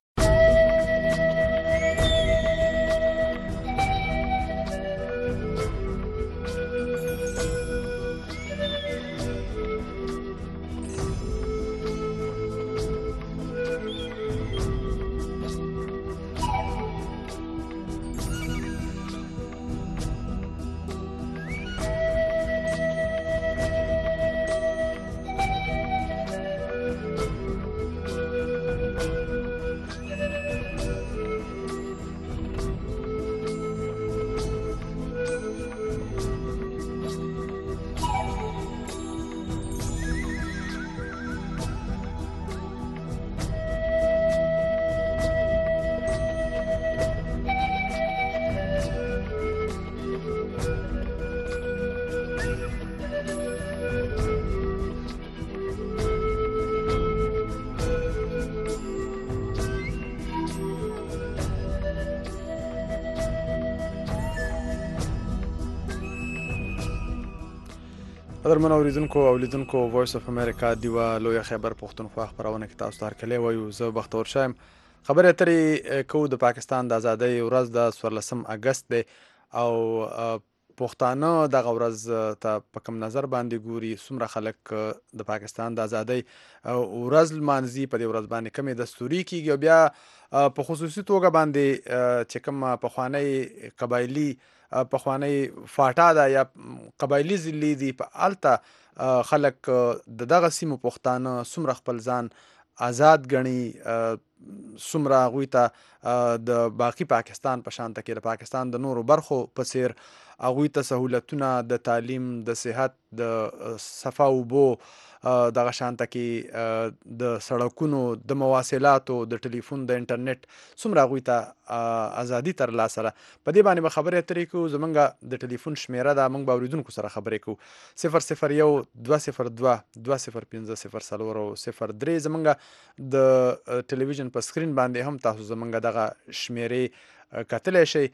قدرمن اوریدونکو او لیدونکو وایس اف امریکا دیوا لوی خیبر پښتونخوا خبرونه کې تاسو ته هرکلی وایو. زه بختور شایم. خبرې اترې کوو د پاکستان د ازادۍ ورځ د 14 اگست دی او پښتانه دغه ورځ ته په کوم نظر باندې ګوري، څومره خلک د پاکستان د ازادۍ ورځ لمانځي، په دې ورځ باندې کومې دستوري کیږي او بیا په خصوصي توګه باندې چې کوم پخوانی قبایلي پخوانی فاټا ده یا قبایلي ضلعې دي، په هلته خلک د دغه سیمو پښتانه څومره خپل ځان آزاد ګڼي، څومره هغوی ته د باقي پاکستان په شانته کې د پاکستان د نورو برخو په څیر هغوی ته سهولتونه د تعلیم، د صحت، د صفا اوبو، دغه شانته کې د سړکونو، د مواصلاتو، د ټلیفون، د انټرنیټ څومره هغوی ته ازادي ترلاسه ده. په دې باندې به خبرې اترې کوو. زمونږ د ټلیفون شمیره ده، موږ به اورېدونکو سره خبرې کوو. 001 202 205 04 او 03. زمونږ د ټلویزیون په سکرین باندې هم تاسو زمونږ دغه شمیرې کتلی شئ.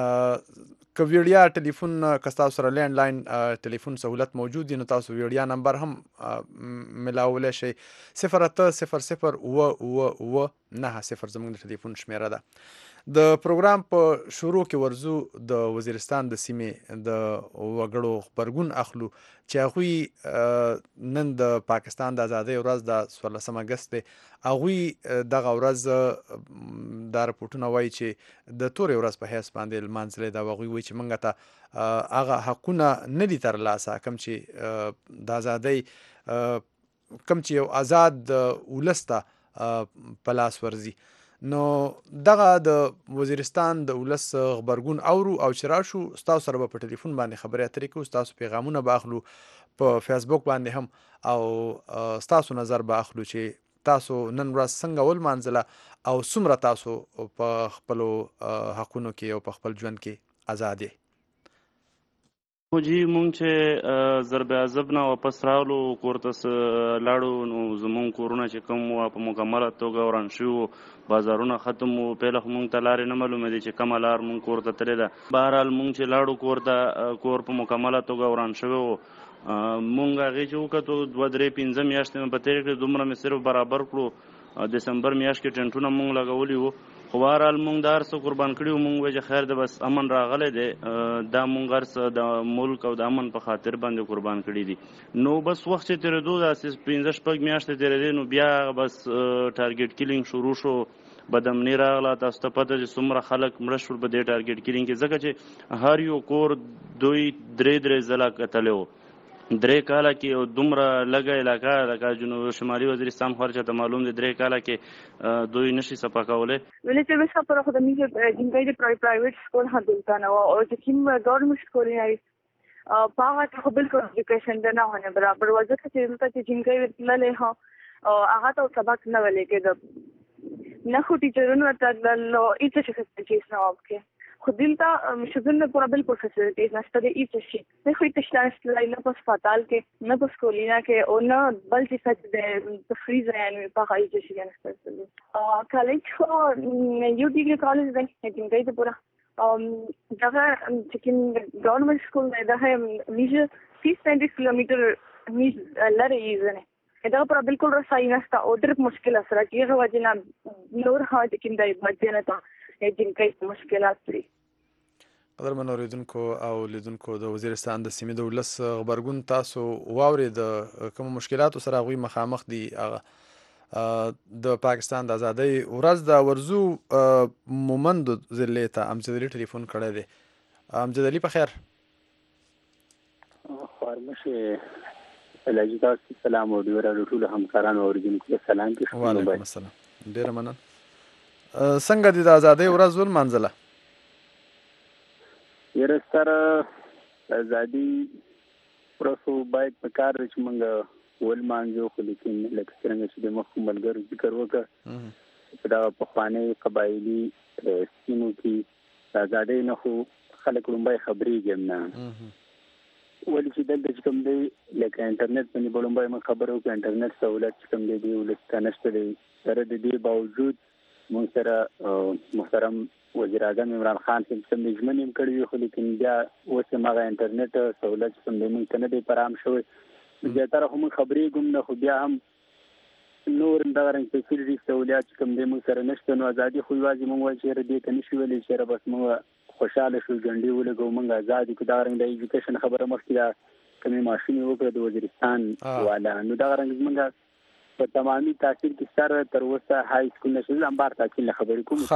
که ویډیا ټلیفون که تاسو سره لینډ لاین ټلیفون سهولت موجود وي نو تاسو ویډیا نمبر هم ملاولی شئ. 0800 909 زموږ د ټلیفون شمیره ده. د پروګرام په شروع کې ورځو د وزیرستان د سیمې د وګړو غبرګون اخلو چې هغوی نن د پاکستان د ازادۍ ورځ د 14 اګست دی، هغوی دغه ورځ دا رپورټونه وایي چې د تورې ورځ په حیث باندې لمانځلې ده. هغوی وایي چې موږ ته هغه حقونه نه دي ترلاسه کوم چې د ازادۍ کوم چې یو آزاد ولس ته په لاس ورځي. نو دغه د وزیرستان د ولس غبرګون اورو او چې راشو ستاسو سره به په ټلیفون باندې خبرې اترې کوو، ستاسو پیغامونه به اخلو، په فیسبوک باندې هم، او ستاسو نظر به اخلو چې تاسو نن ورځ څنګه ولمانځله او څومره تاسو په خپلو حقونو کې او په خپل ژوند کې آزاد یې. خو جی مونږ چې ضرب عذاب نه واپس راغلو کور ته لاړو نو زمونږ کورونه چې کوم وو په مکمله توګه وران شوي وو، بازارونه ختم وو. پهله خو مونږ ته لارې نه معلومه دي چې کومه لار مونږ کور ته تللې ده. بهرحال مونږ چې لاړو کور ته، کور په مکمله توګه وران شوی وو. مونږ هغې چې وکتو 2 3 5 میاشتې مې په تېرې کړې، دومره مې صرف برابر کړو. دسمبر میاشت کې ټنټونه مونږ لګولي وو، خو بهرحال مونږ دا هر څه قربان کړي وو. مونږ وایي چې خیر ده، بس امن راغلی دی، دا مونږ هر څه د ملک او د امن په خاطر باندې قربان کړي دي. نو بس وخت چې تېرېدو داسې 15 میاشتې تېرېدې، نو بیا بس ټارګېټ کیلینګ شروع شو، بدامني راغله. تاسو ته پته چې څومره خلک مړه شول په دې ټارګېټ کیلینګ کې، ځکه چې هر یو کور 2-3 ځله کتلی وو. 3 کاله کې یو دومره لږه علاقه لکه جنوب شمالي وزیرستان خو هر چاته معلوم دی، 3 کاله کې دوی نشي صفا کولی. ولی چې بس خبره خو د میږي جنګي د پرایویټ سکول هم دلته نه او چې کوم ګورنمنت سکول نه په هغه کې خو بالکل ایجوکیشن نه هونه برابر وځي چې دلته چې جنګي تللې هو هغه ته سبق نه ولې کېده، نه خو ټیچرونو ته نو هیڅ څه څه نه وکړي. خو دلته شګنه پورا بالکل فیسیلیټیز نشته دي، هیڅ شي نه، خو هیڅ نه په هسپتال کې، نه په سکولینا کې، او نه بل چې څه د تفریح یعنی په هغه شي نشته. کالج خو یو ډیګري کالج دی چې دې پورا دغه چې کوم ګورنمنت سکول دی دا هم میجر 30 کیلومتر لري یې دا پر بالکل رسای نشته او ډېر مشکل سره کیږي وجنا نور ها چې کوم دی بدنه ته جنګي مشکلات لري. قدرمن اوریدونکو او لیدونکو، د وزیرستان د سیمې د ولس غبرګون تاسو واورید، کوم مشکلاتو سره هغوی مخامخ دي. د پاکستان د ازادۍ ورځ د ورزو مومندو ضلعې ته امجد علي ټلیفون کړی دی. امجد علي په خیر؟ خورمشه الهجي تاسو سلام او ډیره ټول همکارانو اوریدونکو سلام کې. وعلیکم السلام، ډیره مننه. څنګه دې د ازادۍ ورځ ولمانځله؟ یاره سره ازادي ورځ باید په کار دی چې موږ ولمانځو، خو لیکن لکه څرنګه چې د مخکې ملګرو ذکر وکړه چې دا پخوانۍ قبایلي سیمو کې د ازادۍ نه خو خلک لومړی خبرېږي هم نه، ولې چې دلته چې کوم دی لکه انټرنیټ باندې به لومړی موږ خبرې وکړو. انټرنیټ سهولت چې کوم دی ولس ته نشته دی، سره د دې باوجود موږ سره محترم وزیر اعظم عمران خان صاحب سم ژمنې هم کړې وي، خو لیکن بیا اوس هغه انټرنیټ سهولت چې موږ ته نه دی فراهم شوی. زیاتره خو موږ خبرېږو نه، خو بیا هم نور دغه رنګ فیسیلیټي سهولیات چې کوم دی موږ سره نشته. نو ازادي خو یوازې موږ وایو چې دې ته نشو ویلی چې بس موږ خوشحاله شو، ګنډې ولګو، موږ ازاد یو. دغه رنګ د ایجوکیشن خبره مخکې دا کومې ماشینې وکړه د وزیرستان والا، نو دغه رنګ زموږ په تمامي تحصیل کې سره تر اوسه های سکول نشو لمبار تحصیل خبرې کوم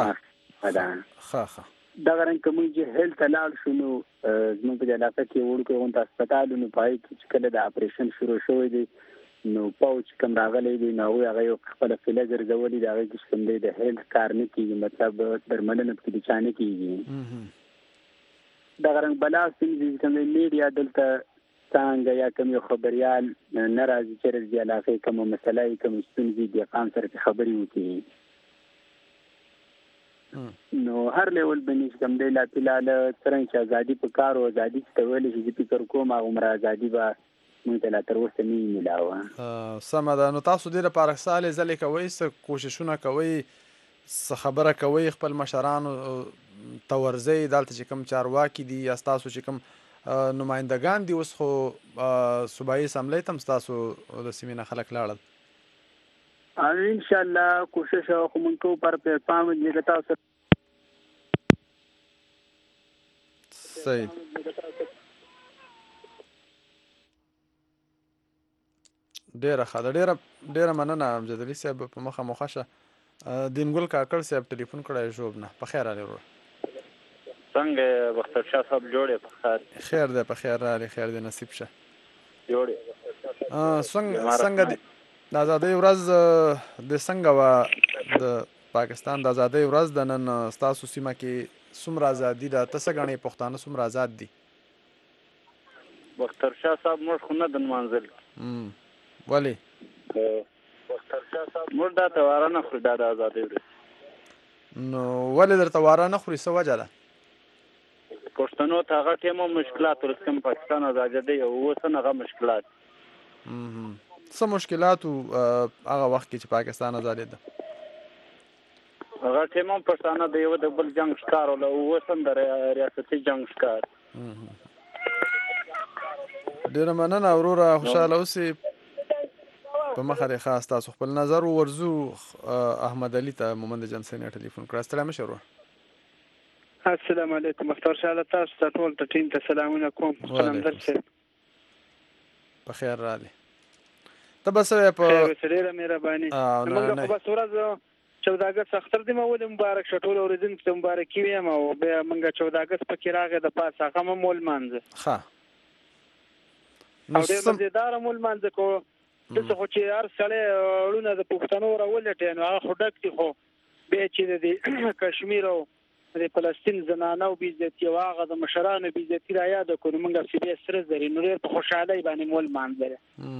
دغه رنګ کوم چې هیلث ته لاړ شو. نو زموږ په علاقه کې وړوکی غونډه هسپتال نو پای کې کله د اپریشن شروع شوی دی نو پاوچ کوم راغلی دی نو هغه یو خپل فله ګرځولي د هغه کې کوم دی د هیلث کار نه کیږي، مطلب درملنه کې د چانه کیږي. دغه رنګ بلا سیم کوم میډیا دلته څنګه یا کوم یو خبريال ناراضي چې د علاقه کوم مسله کوم ستونزې د قام سره خبري وکړي. نو هر لیول بنیش کوم دی لا پیلاله څنګه چې ازادي په کار او ازادي ته ویل چې فکر کوم عمر ازادي به مونږ ته لا تر اوسه نه ملاوه. سمه ده. نو تاسو دې لپاره سالې ځلې کوئ، څه کوششونه کوئ، څه خبره کوئ خپل مشرانو ته ورځئ دلته چې کوم چارواکي دي یا ستاسو چې کوم نمایندګان دي اوس خو صوبایي اسمبلی ته هم ستاسو د سیمې نه خلک لاړل؟ ان شاء الله کوشش خو مونږ کوو پر پلټفارم باندې تاسو صحیح. ډیره ښه ده، ډیره مننه امجد علي صاحب په مخه مخشه. دینګل کاکړ صاحب ټلیفون کړی ژوب نه. په خیر راغلی وروره. څنګه بختر شاه صاحب جوړې په خیر؟ خیر دی، په خیر راغلی، خیر دی، نصیب شه. جوړې څنګه دی د ازادۍ ورځ د څنګه وه د پاکستان د ازادۍ ورځ د نن ستاسو سیمه کې څومره ازادي ده؟ ته څه ګڼې پښتانه څومره آزاد دي؟ بختر شاه صاحب موږ خو نه د نمانځل. ولې؟ بختر شاه صاحب موږ دا ته واره نه خوري دا د ازادۍ ورځ. نو ولې درته واره نه خوري؟ څه وجه ده؟ پښتنو ته هغه ټیمو مشکلات ورسته کوم پاکستان ازادۍ او اوس هغه مشکلات څه مشکلات هغه وخت کې چې پاکستان ازادېده؟ هغه ټیمو پښتانه د یو د بل جنگ ښکار او اوس هم د ریاستي جنگ ښکار. ډېره مننه وروره، خوشحاله اوسې. په مخه دی ښه. ستاسو خپل نظر ورځو احمد علي ته مومند جنسنۍ ټلیفون کړی. ستړی مه شه وروره. السلام علیکم مختار شاه، تاسو ته ټول ټیم ته سلامونه کوم. قلندر صاحب په خیر راغلی. ته به څه وایې؟ په ډېره مهرباني. موږ خو بس ورځ 14 اګست اختر دې مول مبارک شه، ټول اورېدونکو ته مبارکي وایم. او بیا موږ 14 اګست پکې راغی د پاسه هغه هم ولمانځه. ښه او ډېر مزېداره مو لمانځه کو. دلته خو چې هر سړی اړونه د پښتنو راولټي نو هغه خو ډک دي، خو بیا چې د کشمیر او د فلسطین زنانو بېعزتي او هغه د مشرانو بېعزتي را یاده کړو، موږ هسې بیا سره زري نو ډېر په خوشحالۍ باندې مو لمانځله.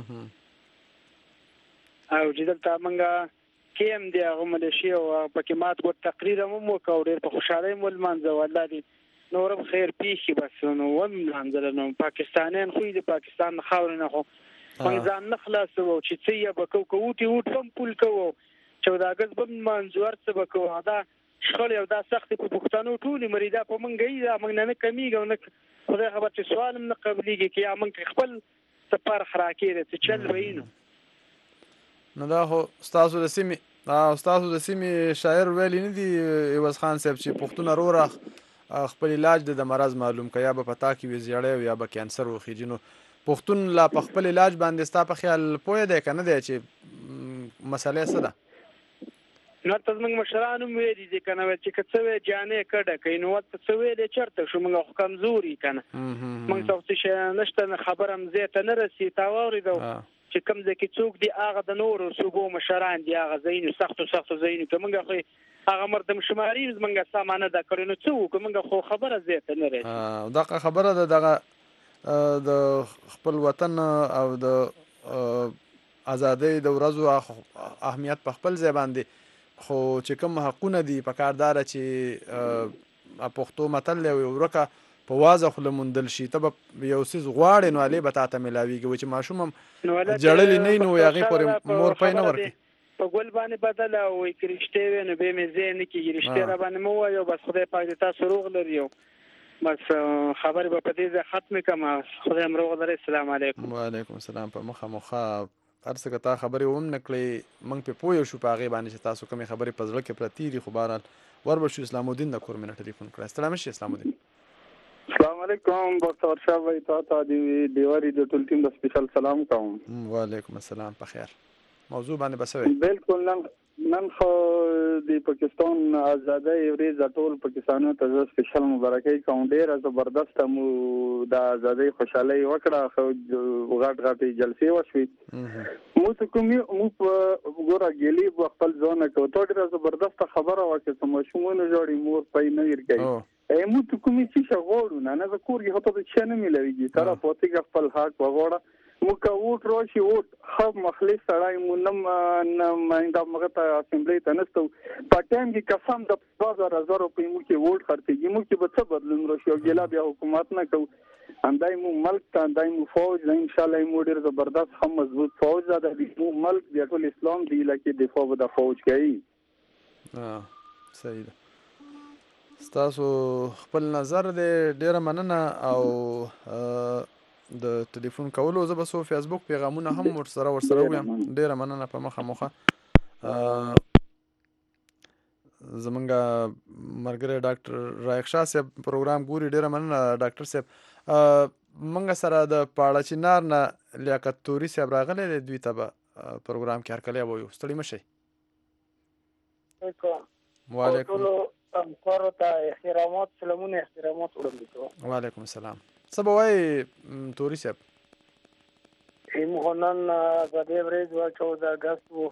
او چې دلته موږ کیم دی هغه ملیشي او پکې مات ګوت تقریر هم وکړو، ډېر په خوشحالۍ مو لمانځه. والله دې نورم خیر پیښي بس نو ولمانځله. نو پاکستانیان خو د پاکستان خاورې نه خو موږ ځان نه خلاصوو چې څه یې به کوو، که اوټې اوټ هم پول کوو، 14 اګست به لمانځو، هر څه به کوو. دا شخړې او دا سختې په پښتنو ټولې مري، دا په موږ دا موږ نه کمیږي او نه خدای خبر چې سوال هم نه قبلېږي که یا موږ خپل څه فرخ راکېږي څه چل به وي. نو دا خو ستاسو د سیمې شاعر ویلي نه دي عوض خان صاحب چې پښتون وروره خپل علاج د مرض معلوم که یا به په تا کې وي زیړی او یا به کینسر وخیږي. نو پښتون لا په خپل علاج باندې ستا په خیال پوه دی که نه دی چې مسئله څه ده؟ نو ته زموږ مشران هم ویلي دي که نه چې که څه وی جانې کډه کوي. نو ورته څه ویلې چېرته شو، موږ خو کمزوري که نه، موږ ته څه شی نشته، خبره هم ځای ته نه رسي. تا واورېدو چې کوم ځای کې څوک دي هغه د نورو صوبو مشران دي، هغه ځایونو سختو ځایونو کې موږ خو هغه مردم شماري زموږ سامانه ده کړې. نو څه وکړو، موږ خو خبره ځای ته نه رسي. دغه خبره ده دغه د خپل وطن او د ازادۍ د ورځو اهمیت په خپل ځای باندې، خو چې کوم حقونه دي پکار داره چې پښتو متل دی ورکه په واضح خوله موندل شي. ته به یو څیز غواړې نو هلې به تا ته میلاویږي. و چې ماشوم هم جړلی نه وي نو هغې پورې مور پی نه ورکوي. په ګل باندې بدله وي که رښتیا وي نو بیا مې ځای نه کېږي رښتیا را باندې مه وایو بس خدای پاک دې تاسو روغ لري بس خبرې به په دې ځای ختمې کړم خدای هم روغ لري السلام علیکم وعلیکم السلام په مخه هر څه که تا خبرې هم نه کړې موږ پې پوه شو په هغې باندې چې تاسو کومې خبرې په زړه کې پرتې دي خو بهرحال ور به شو اسلام الدین د کورمینه ټلیفون کړی ستړی مه شي اسلام الدین السلام علیکم بختور شاه بھائی تا دیواری د ټول ټیم د سپیشل سلام کوم وعلیکم السلام په خیر موضوع باندې بسوي بالکل نن خو د پاکستان آزادۍ ورځ ټول پاکستانیانو ته سپیشل مبارکي کوم ډیره زبردست مو د آزادۍ خوشحالي وکړه خو غټ جلسې وشوي مو ته کومي مو ګوره ګلی خپل ځان کو ته ډیره زبردست خبره وکړه چې مشمونه جوړي مور پای نه ورګي مو ته کومي چې غوړو نه ذکرږي هته چې نه ملويږي تر پوتې خپل حق وغوړه مو کا ووټ راشي ووټ خو مخلص سړی مو نم دا مغه ته اسمبلی ته نستو په ټایم کې قسم د 2000 روپۍ مو کې ووټ خرڅېږي مو کې به څه بدلون راشي او ګلا بیا حکومت نه کو اندای مو ملک ته اندای مو فوج ان شاء الله مو ډیر زبردست هم مضبوط فوج ده د مو ملک د ټول اسلام دی لکه دفاع د فوج کوي صحیح ده تاسو خپل نظر دې ډیره مننه او د ټلیفون کولو زه به سو فیسبوک پیغامونه هم ورسره ویم ډیره مننه په مخه زمونږ مرګره ډاکټر رایق شاه صاحب پروګرام ګوري ډیره مننه ډاکټر صاحب مونږ سره د پاړه چنار نه لیاقت توري صاحب راغلی دی دوی ته به پروګرام کې هرکلی وایو ستړي مه شئ وعلیکم همکارو ته احترامات سلامونه احترامات وړاندې کوم وعلیکم السلام څه به وایي توري صاحب موږ نن په دې ورځ 14 اګست او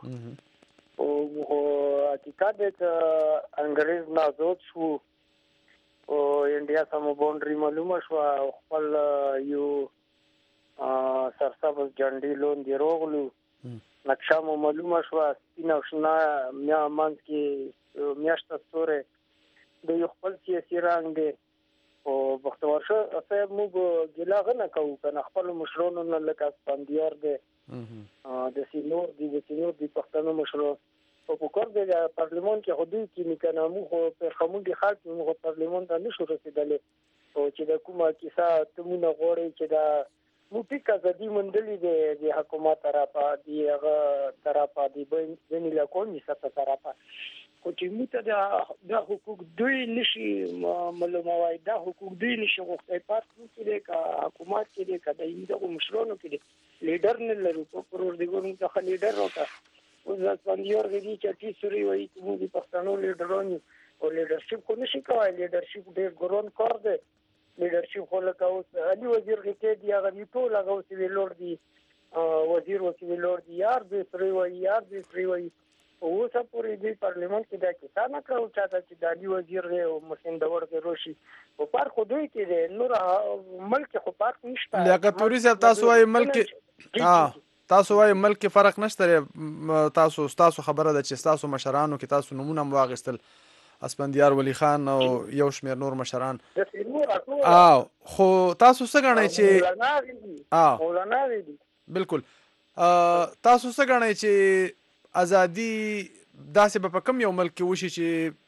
حقیقت دی چې انګریز نه آزاد شو او انډیا سمو باونډري معلومه شوه او خپل یو سرسبز جنډې لاندې راغلو نقشه مو معلومه شوه سپین او شنه منځ کې میاشته ستوری د یو خپل سیاسي رنګ دی او بختور شاه صاحب موږ ګیله نه کوو کنه خپل مشرانو نه لکه اسپندیار دی د سینور دی پښتنو مشرو په کور دی پارلمان کې خودي کې نکنه موږ په خموږي خاص موږ پارلمان ته نشو رسیدلې او چې د کومه کیسه تمونه غوړي چې دا مو ټیکه ځدی مندلې د حکومت طرفه دی هغه طرفه دی بین لاکونی سره طرفه خو چې موږ ته د حقوق دوی نشي معلوموي دا حقوق دوی نشي غوښتي پاتې کې کا حکومت کې کا د ایندو مشرانو کې لیډر نه لرو په پرور دی ګورم ته لیډر وکړه او ځکه دی چې سوري وایي چې موږ پښتنو لیډرانو او لیډرشپ کو نشي کوي لیډرشپ ډېر ګران کار دی لیډرشپ خو لکه اوس علي وزیر کې دی هغه ټول هغه اوس ویلور دی وزیر ویلور دی یار دې سوري وایي اوسه پوری دی پارلیمنت کې دا کیسه نه کړو چې د علي وزیر او محسن داور کې روشي او پر خو دوی کې نور ملک خو پارک نشته لیاقت توري صاحب تاسو وايي ملک تاسو وايي ملک فرق نشته تاسو خبره ده چې تاسو مشرانو کې تاسو نمونه واغستل اسپندیار ولی خان او یو شمیر نور مشران خو تاسو څه غواړئ چې مولانا وی بالکل تاسو څه غواړئ چې ازادي داسې په کم یو ملک کې وشي چې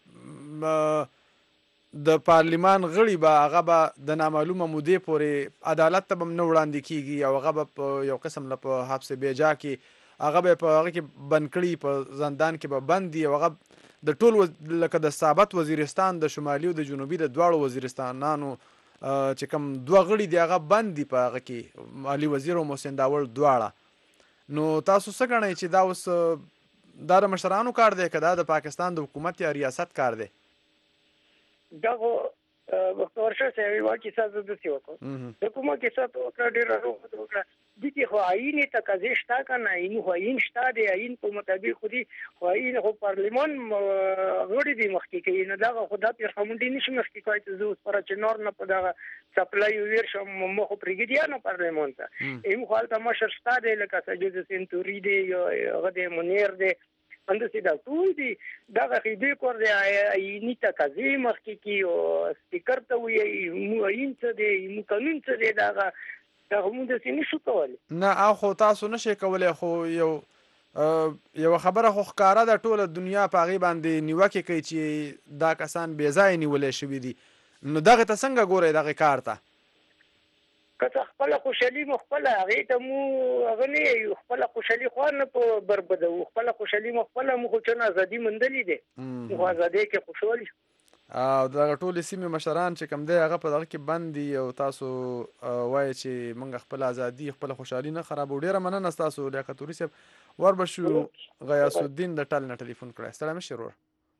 د پارلیمان غړي به هغه به د نامعلومه مودې پورې عدالت ته به نه وړاندې کیږي او هغه به په یو قسم له په حبس بیجا کې هغه به په هغه کې بند کړي په زندان کې به بند دي او هغه د ټول لکه د ثابت وزیرستان د شمالي او د جنوبي د دواړو وزیرستانانو چې کوم دوه غړي دي هغه بند دي په هغه کې علي وزیر او محسن داور دواړه نو تاسو څه غواړئ چې دا اوس دا د مشرانو کار دی که دا د پاکستان د حکومت یا ریاست کار دی دا بختور شاه صاحب یو کیسه زه داسې وکړم د کومه کیسه ته وکړه ډېره وکړه دي کې خو آیین تقاضې شته که نه آیین شته دی آیین په مطابق خو دي خو آیین خو پارلیمان غړي دي مخکې کوي نو دغه خو دا پیرخمونډي نشي مخکې کوی چې زه اوس پر چنار نه په دغه سپلای ویر شم مخ پرېږدي نه پارلیمان ته ایم خو هلته مشر شته دی لکه سجد سنتوري دی هغه دی منیر دی اندسې دا ټول دي دغه خیدې کور دی آییني تقاضې مخکې کي او سپیکر ته وایي مو آیین څه دی مو قانون څه دی دغه موږ داسې نشو کولی نه خو تاسو نشئ کولی خو یو یو خبره خو ښکاره ده ټوله دنیا په هغې باندې نیوکې کوي چې دا کسان بې ځایه نیولی شوي دي نو دغې ته څنګه ګورئ دغې کار ته که څه خپله خوشحالي مو خپله هغې ته مو هغه نه یو خپله خوشحالي خوا نه په بربدوو خپله خوشحالي مو خپله مو خو چون ازادي موندلې دی مو خو ازادۍ کې خوشحال یو او دغه ټولې سیمې مشران چې کوم دی هغه په دغه کې بند دي او تاسو وایئ چې موږ خپله ازادي خپله خوشحالي نه خرابوو ډېره مننه ستاسو لیاقت وري صاحب وربشو غیاث الدین د ټل نه ټلیفون کړی ستړی مه شې ورور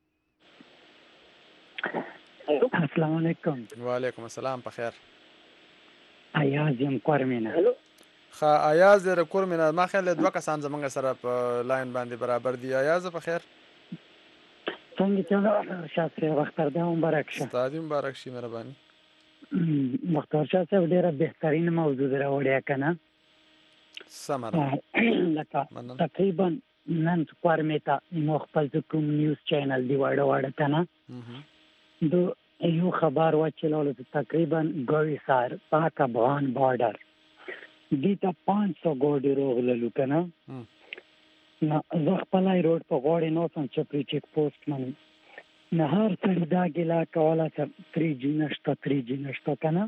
السلام علیکم وعلیکم السلام په خیر ایاز یم کورمینه ښه ایاز دی د کورمینه ما خیال دی 2 کسان زموږ سره په لاین باندې برابر دي ایاز په خیر څنګه چلو شاه صاحب اختر دې مبارک شه ستا دې مبارک شي مهرباني مختار شاه صاحب ډېره بهترین موضوع راوړې کنه سمه لکه تقریبا نن کورمې ته مو خپل کوم نیوز چینل دی واړه کنه دو یو خبر واچلول تقریبا ګوي سار پاک افغان بارډر دیتا 500 ګوډي روغللو کنه نه زه خپل روډ په غوړې نو سم چپری چیک پوسټ منم نه هر څه دا ګلا کوله چې 3G نشته کنه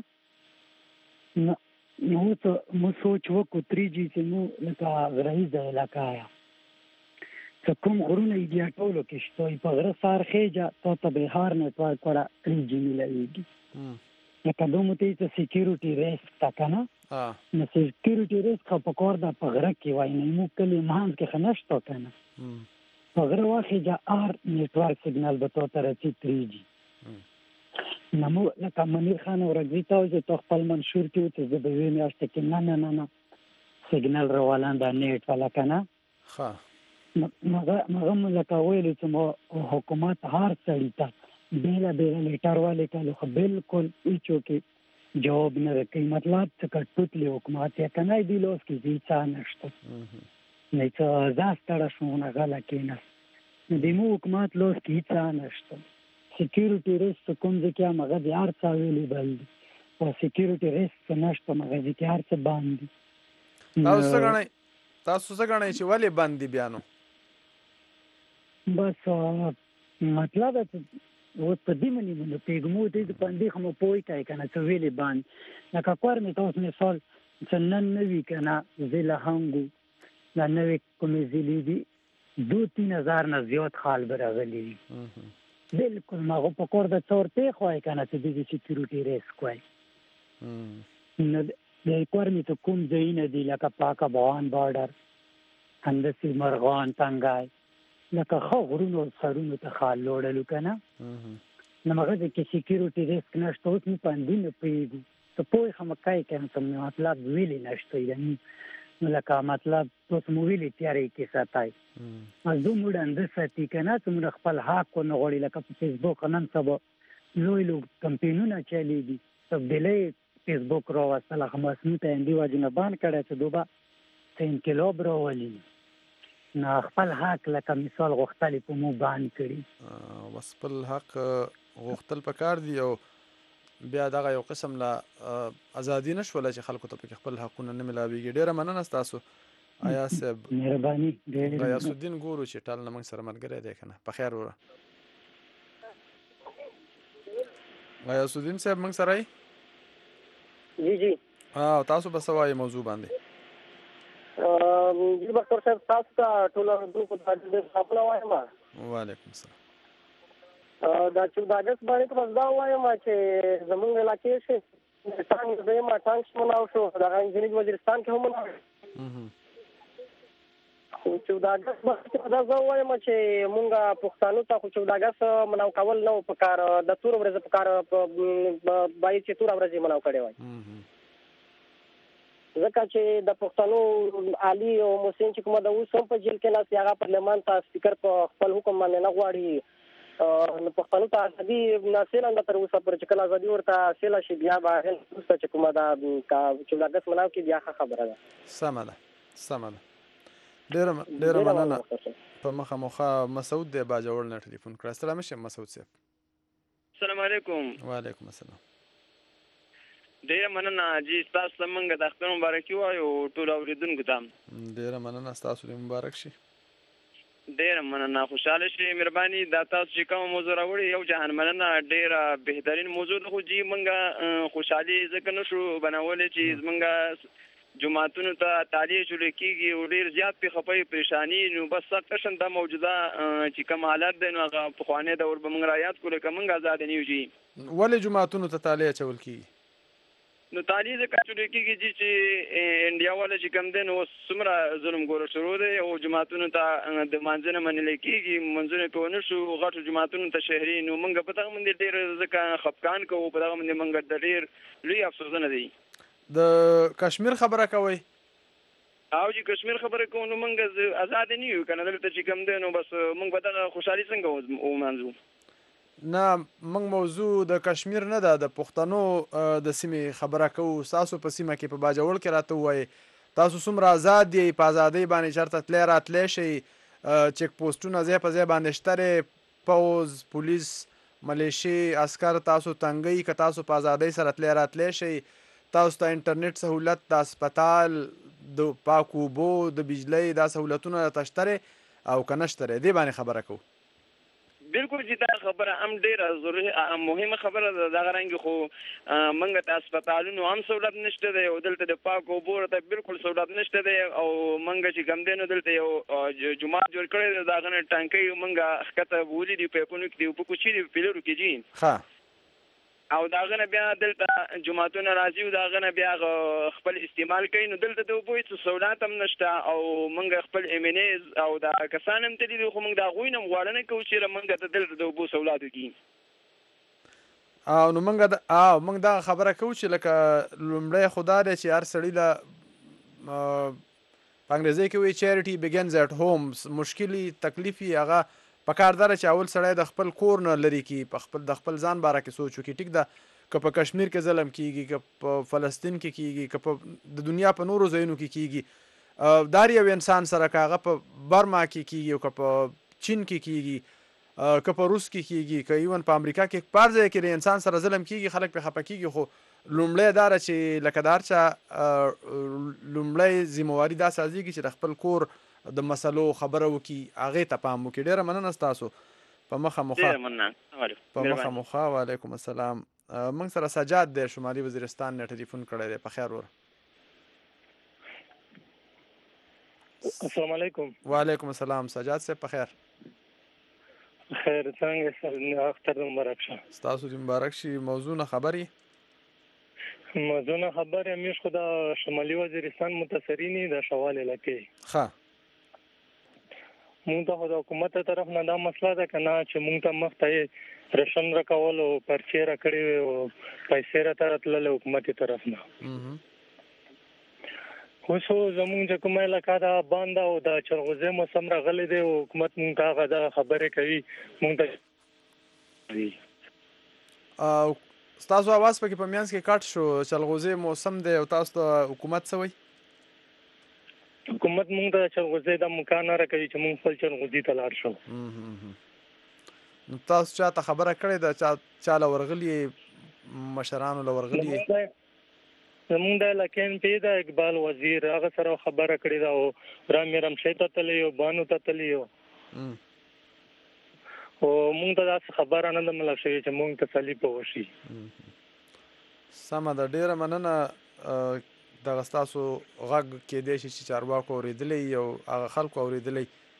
نو ته مو سوچ وکړو 3G چې نو لکه غرایز علاقه ته کوم غرونه ایډیا ټولو کې شته په غره سار خېجا ته بهار نتورک ولا 3G ملایږي لکه دومره ته سکیورټي ریسک تا کنه نو سکیورټي ریسک په کور دا په غره کې وای نه مو کلی مهان کې خنشته کنه په غره واخېجا ار نتورک سیګنال به تو تر 3G نو لکه منیر خان ورګی ته چې خپل منشور کې ته د وی میاشت کې نه سیګنال روالان دا نیټ ولا کنه ها مغم لکه ویل چې حکومت هر سړی ته بیلا لیټر والے کله خو بالکل ایچو کې جواب نه کوي مطلب څه کټوتلی حکومت یا کنه دی لوس کې هیڅ نشته نه څه زاستړه شونه غلا کینه د مو حکومت لوس کې هیڅ نشته سکیورټي ریسک کوم ځکه مغه د هر څه ویلې بل او سکیورټي ریسک نشته مغه د هر څه باندې تاسو څه غواړئ چې ولې باندې بیانو بس مطلب و په دې منی مونږ پیغمو دې باندې کوم پوي کوي کنه چې ویلې باندې لکه کور می تاسو مثال څنن نوی کنه زله هنګو نه نوې کومې زلې دي 2-3 نه زیات خال برغلي بالکل ما په کور د څور ته خوای کنه چې دې سکیورټي ریسک وای نو د کور می ته کوم ځای نه دی لکه پاک افغان بارډر هندسي مرغان تنګای لکه خو غرونو سرونو ته خال لوړلو کنه نو هغه کې سکیورټي ریسک نشته اوس نه پاندې نه پیږي ته په خمکای کنه سم مطلب ویلې نشته یعنی نو لکه مطلب اوس مو ویلې تیارې کې ساتای مزدو موږ اند ساتي کنه چې موږ خپل حق کو نه غوړي لکه په فیسبوک نن سبا لوی کمپینونه چلیږي تبدیلې فیسبوک راوستله خماسنو ته اندی واجنه بان کړه چې دوبه 3 کیلو برولي نه خپل حق لکه مثال غوښتل په مو باندې کړی خپل حق غوښتل پکار دی او بیا دغه یو قسم لا ازادي نشوله چې خلکو ته خپل حقونه نه ملاويږي ډیره مننه تاسو آیا صاحب مهرباني ډیره غیاث الدین ګورو چې ټال نه موږ سره ملګری دی کنه په خیر وره غیاث الدین صاحب موږ سره جی تاسو به سوای موضوع باندې جی ډاکټر صاحب تاسو ته ټول ورو په دې خپل وایم وعلیکم السلام دا چې د اگست باندې په ځدا وایم چې زمونږ علاقې شي څنګه به ما ټانکس مناو شو دا انجنیری وزیرستان کې هم مناو چې د اگست باندې په ځدا وایم چې مونږه پښتانه ته خو چې د اگست مناو کول نو په کار د تور ورځ په کار بای چې تور ورځ مناو کړي وای ځکه چې د پښتنو عالی او محسن چې کومه د اوس هم په جیل کې ناست هغه پارلمان ته سپیکر په خپل حکم باندې نه غواړي نو پښتنو ته ازادي ناسیله نه تر اوسه پر چې کله ازادي ورته حاصله شي بیا به اوس چې کومه دا چې د اگست مناو کې بیا خبره ده سمه ده ډېره مننه په مخه مسعود دی باجوړ نه ټلیفون کړ السلام علیکم مسعود صاحب السلام علیکم وعلیکم السلام ډیره مننه جی تاسو موږ د اختر مبارکي وایو ټول اوریدونکو ته ډیره مننه تاسو دې مبارک شي ډېره مننه خوشحاله شئ مهرباني دا تاسو چې کومه موضوع راوړې یو جهان مننه ډېره بهترین موضوع ده خو جی موږ خوشحالي ځکه نشو بنولی چې زموږ جوماتونو ته تعلیه شروع کېږي او ډېر زیات پې خفه پریشاني نو بس سخته شم دا موجوده چې کوم حالت دی نو هغه پخوانی دور به موږ رایاد کړو که موږ ازاد نه یو جي ولې جوماتونو ته تعلیه اچول کېږي نو تعلیه ځکه شروع کېږي چې انډیا والا چې کوم دی نو اوس څومره ظلم ګوره شروع دی او جوماتونو ته د مانځه نه منلی کېږي منځونه پې ونه شو غټو جوماتونو ته شهري نو موږ په دغه باندې ډېر ځکه خفګان کوو په دغه باندې موږ د ډېر لوی افسوسونه دی د کشمیر خبره کوئ او چې کشمیر خبره کوو نو موږ ازاد نه یو که نه دلته چې کوم دی نو بس موږ به دغه خوشحالي څنګه ومانځو نه موږ موضوع د کشمیر نه ده د پښتنو د سیمې خبره کوو ستاسو په سیمه کې په باجوړ کې راته ووایئ تاسو څومره آزاد دی په ازادۍ باندې چېرته تلی راتلی شئ چیک پوسټونه ځای په ځای باندې شته دی پوځ پولیس ملیشې عسکر تاسو تنګوي که تاسو په ازادۍ سره تلی راتلی شئ تاسو ته انټرنیټ سهولت د اسپتال د پاکو اوبو د بجلۍ دا سهولتونه راته شته دی او که نه شته دی دې باندې خبره کوو بالکل چې دا خبره هم ډېره ضروري مهمه خبره ده دغه رنګې خو موږ ته اسپتالونو هم سهولت نشته دی او دلته د پاکو اوبو ته بالکل سهولت نشته دی او موږ چې کوم دی نو دلته یو جومات جوړ کړی دی د هغه نه ټانکۍ موږ ښکته بولي دي پیپونو کې دي اوبه کوچي دي پیلرو کې جي او د هغه نه بیا دلته جوماتونه راځي او د هغه نه بیا خپل استعمال کوي نو دلته د اوبو هېڅ سهولت هم نشته او موږ خپل امنیز او دا کسان هم تللي دي خو موږ د هغوی نه هم غواړنه کوو چې موږ ته دلته د اوبو سهولت وکړي او نو موږ دغه خبره کوو چې لکه لومړی خو دا دی چې هر سړي له په انګریزۍ کې وایي چیریټي بګنز ایټ هوم مشکل تکلیف یې هغه په کار داره چې اول سړی د خپل کور نه لرې کړي د خپل ځان باره کې سوچ وکړي ټیک ده که په کشمیر کې ظلم کېږي که په فلسطین کې کېږي که په د دنیا په نورو ځایونو کې کېږي دا یو انسان سره که هغه په برما کې کېږي او که په چین کې کېږي که په روس کې کېږي که ایون په امریکا کې په هر ځای کې د انسان سره ظلم کېږي خلک پرې خفه کېږي خو لومړی دا ده چې لکه د هر چا لومړی ذمهواري دا سازېږي چې د خپل کور د مسلو خبره وکړي هغې ته پام وکړي ډېره مننه ستاسو په مخه مخه وعلیکم السلام موږ سره سجاد دی شمالي وزیرستان نه ټلیفون کړی دی په خیر ور السلام علیکم وعلیکم السلام سجاد صاحب په خیر خیر څنګه اختر مبارک شه ستاسو دې مبارک شي موضوع نه خبري موضوع نه خبر همیش خدا شمالي وزیرستان متاثرین د شوال علاقې ښه مونږ ته خو د حکومت طرف نه دا مسله ده که نه چې مونږ ته مخته رشن راکول او پرچې راکړې وې او پیسې راته راتللې حکومتي طرف نه اوس زمونږ چې کومه علاقه ده بانده او د چلغوزۍ موسم راغلی دی او حکومت مونږ ته هغه دغه خبرې کوي مونږ ته ستاسو اواز پکې په منځ کې کټ شو چلغوزۍ موسم دی او تاسو ته حکومت څه وایي حکومت مونږ ته چلغوزۍ د امکان نه راکوي چې مونږ خپل چلغوزي ته لاړ شو نو تاسو چا ته خبره کړې ده چا له ورغلي مشرانو له ورغلي زمونږ د علاقې ایم پي ده اقبال وزیر هغه سره خبره کړې ده او رامي رمشی ته تللی او بانو ته تللی او مونږ ته داسې خبره نه ده ملا شوې چې مونږ تسلي په وشي سمه ده ډېره مننه دغه ستاسو غږ کېدی شي چې چارواکو اورېدلی او هغه خلکو اورېدلی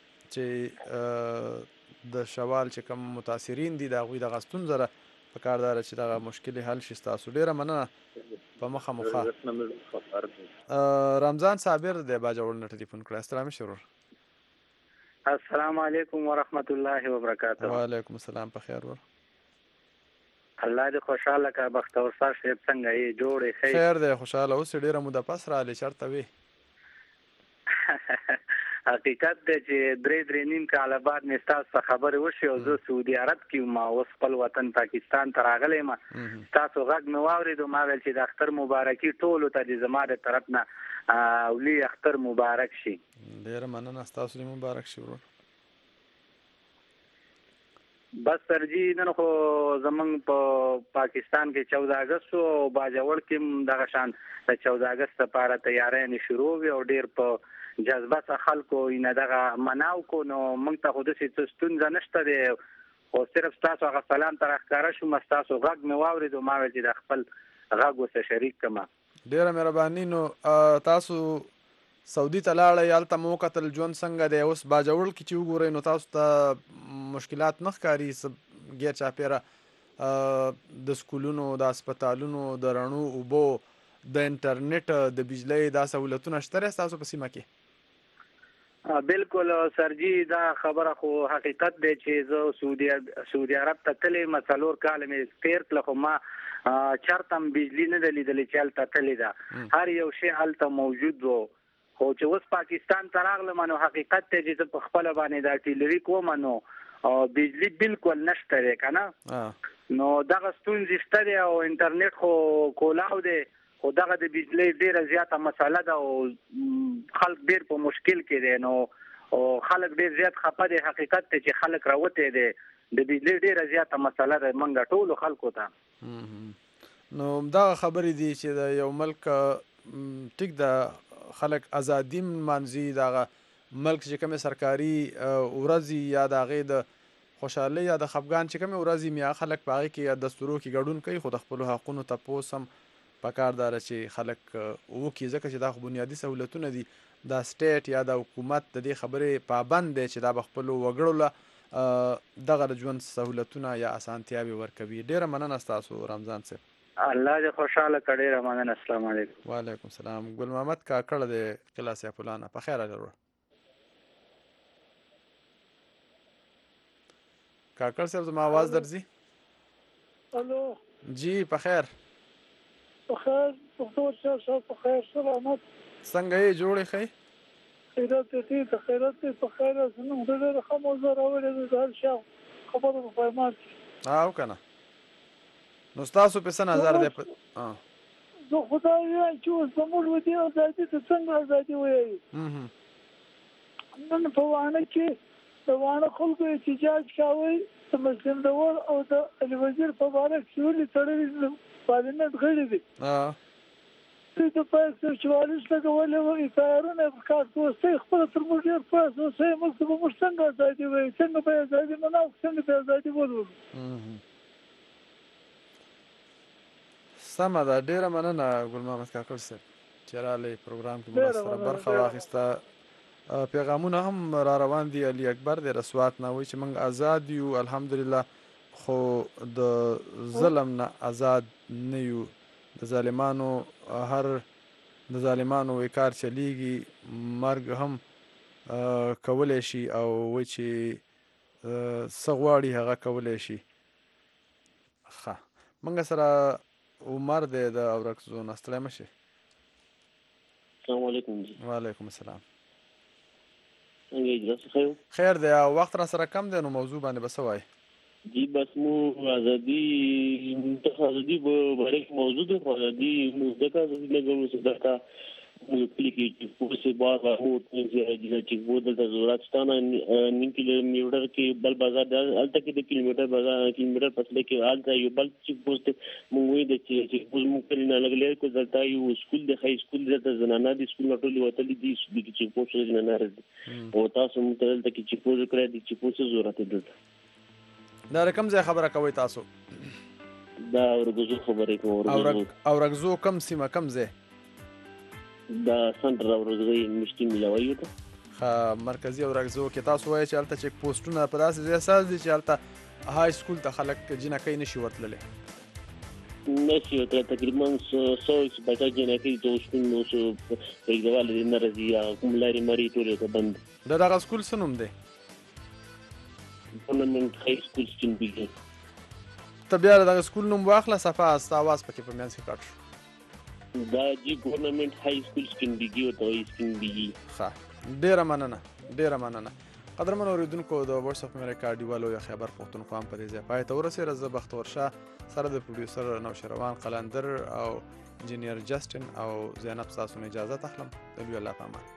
چې د شوال چې کوم متاثرین دي د هغوی دغه ستونزه ده په کار ده چې دغه مشکل حل شي ستاسو ډېره مننه په مخه مخه رمضان صابر دی باجوړ نه ټلیفون کړی السلام شرور السلام علیکم ورحمت الله وبرکاته وعلیکم السلام په خیر ور الله دې خوشاله کا بختور صاحب څنګه یې جوړې خیر خیر دی خوشاله اوس ډیره موده پس رالی چرته وي حقیقت دی چې درې نیم کاله بعد مې ستاسو خبرې وشي او زه سعودي عرب کې ما اوس خپل وطن پاکستان ته راغلی یم ستاسو غږ مې واورېدو ما ویل چې د اختر مبارکي ټولو ته د زما د طرف نه اولي اختر مبارک شي ډیره مننه ستاسو دې مبارک شي ورور بس سرجی نن خو زمونږ په پاکستان کې 14 اگست او باجوړ کې دغه شان د 14 اگست لپاره تیاریاں شروع وي او ډیر په جذبه څخه خلکو نه دغه مناو کو نو موږ ته خو داسې څه ستونزه نشته دی خو صرف ستاسو هغه سلام ته راښکاره شوم ستاسو غږ مې واورېد ما ویل چې د خپل غږ ورسره شریک کړم. ډېره مهرباني. نو تاسو سعودي ته لاړئ هلته مو وکتل ژوند څنګه دی اوس باجوړ کې چې وګورئ نو تاسو ته مشکلات نه ښکاري ګیر چاپېره د سکولونو د هسپتالونو د رڼو اوبو د انټرنیټ د بجلۍ دا سهولتونه شته دی ستاسو په سیمه کې؟ بالکل سرجي دا خبره خو حقیقت دی چې زه سعودي عرب ته تللی یم 4 کاله مې تېر کړه خو ما چېرته هم بجلي نه ده لیدلې چې هلته تللی ده هر یو شی هلته موجود و خو چې اوس پاکستان ته راغلم نو حقیقت دی چې زه په خپله باندې دا ټیلري کوم نو بجلي بالکل نشته دی که نه نو دغه ستونزې شته دی او انټرنیټ خو کولاو دی خو دغه د بجلۍ ډیره زیاته مسله ده او خلک ډیر په مشکل کې دی نو خلک ډیر زیات خفه دی حقیقت دی چې خلک راوتی دی د بجلۍ ډیره زیاته مسله ده موږ ټولو خلکو ته. نو دغه خبرې دي چې د یو ملک ټیک د خلک ازادي منځي دغه ملک چې کومې سرکاري ورځې یا د هغې د خوشحالۍ یا د خفګان چې کومې ورځې میا خلک په هغې کې یا دستورو کې ګډون کوي خو د خپلو حقونو تپوس هم پکار داره چې خلک وکړي ځکه چې دا خو بنیادي سهولتونه دي دا سټیټ یا د حکومت د دې خبرې پابند دی چې دا به خپلو وګړو له دغه د ژوند سهولتونه یا اسانتیاوې ورکوي. ډېره مننه ستاسو رمضان صاحب. الله دې خوشحاله کړي. ډېره مننه. السلام علیکم. وعلیکم السلام. ګل محمد کاکړ د قلعه سیف الله نه په خیر راغلی. کاکړ صاحب زما آواز درځي؟ الو جی په خیر. په خیر دکتور صاحب په خیر سلامت. څنګه یې جوړې ښې؟ خیرات دې د خیرات دې په خیر زموږ ډېره ښه موضوع راوړې ده هر شا خبرو په پیمار کې او که نه نو ستاسو په څه نظر دی؟ زه خدای وایم چې اوس زموږ و دې ازادي ته څنګه ازادي وایي نن په وانه کې د وانه خلکو احتجاج کوي د مسلم دور او د علي وزیر په باره کې ولې تړلي پارلمنت غړي دي دوی د پیسې 44 لګولې وو افایرونه په کار کوستۍ خپله تر موږ ډېر پیسې اوسئ موږ ته به موږ څنګه ازادي وایي څنګه به ازادي منو څنګه به ازادي ولولو. سمه ده. ډېره مننه ګل محمد کاکړ صاحب چې راغلی پروګرام کې مو سره برخه واخیسته. پیغامونه هم را روان دي. علي اکبر د رسوات نه وایي چې موږ آزاد یو الحمدلله خو د ظلم نه آزاد نه یو. د ظالمانو کار چلیږي مرګ هم کولی شي او وایي چې څه غواړي هغه کولی شي. ښه موږ سره عمر دی د اورک زون. ستړی مه شئ. السلام علیکم. وعلیکم السلام. څنګه اجازه خیر؟ خیر دی. وخت را سره کم دی نو موضوع باندې به څه وایي؟ جی بس مو آزادی په باره کې موضوع ده خو ازادي موږ ځکه ازادي لګوو چې دلته موږ کلي کې چې پوسې بار مو چې وو دلته ضرورت شته نه نیم کیلومیټر کې بل بازار دی هلته کې د کیلومیټر فاصله کې هلته یو بل چې پوسټ موږ وایي چې پوس موږ کلي نه لګلی کو دلته یو سکول دی های سکول دلته زنانه دي سکول نه ټولې وتلي دي چې پوسټ زنانه راځي او تاسو موږ ته دلته کې چې پوس کړی دي چې پوسې ضرورت دی دلته. دا کوم ځای خبره کوئ تاسو؟ دا اورګزو خبرې کوم. اورګزو کوم سیمه کوم ځای؟ دا سنټر اورګزو مشتي ملوي ته. ښه مرکزي اورګزو کې تاسو وایئ چې هلته چیک پوسټونه په داسې ځای اساس دي چې هلته های سکول ته خلک جنکۍ نشي ورتللی؟ نشي ورتللی. تقریبا 100 بچه جنکۍ ته سکول نو پرېږدوالی نه راځي یا کوم لارې مارې ټولې ته بند. د دغه سکول څه نوم دی؟ ګورنمنټ های سکول سکینبیګي. ته بیا دغه سکول نوم واخله صفه ستا اواز پکې په منځ کې کټ شو. دا جی ګورنمنټ های سکول سکینبیګي ورته وایي سکینبیګي. ښه ډېره مننه. قدرمن اورېدونکو د وایس اف امریکا ډیوالو یا خیبر پښتونخوا هم په دې ځای پای ته ورسېده. زه بختور شاه سره د پروډیوسر نوشروان قلندر او انجینیر جسټن او زینب ستاسو نه اجازه اخلم. د الله په امان.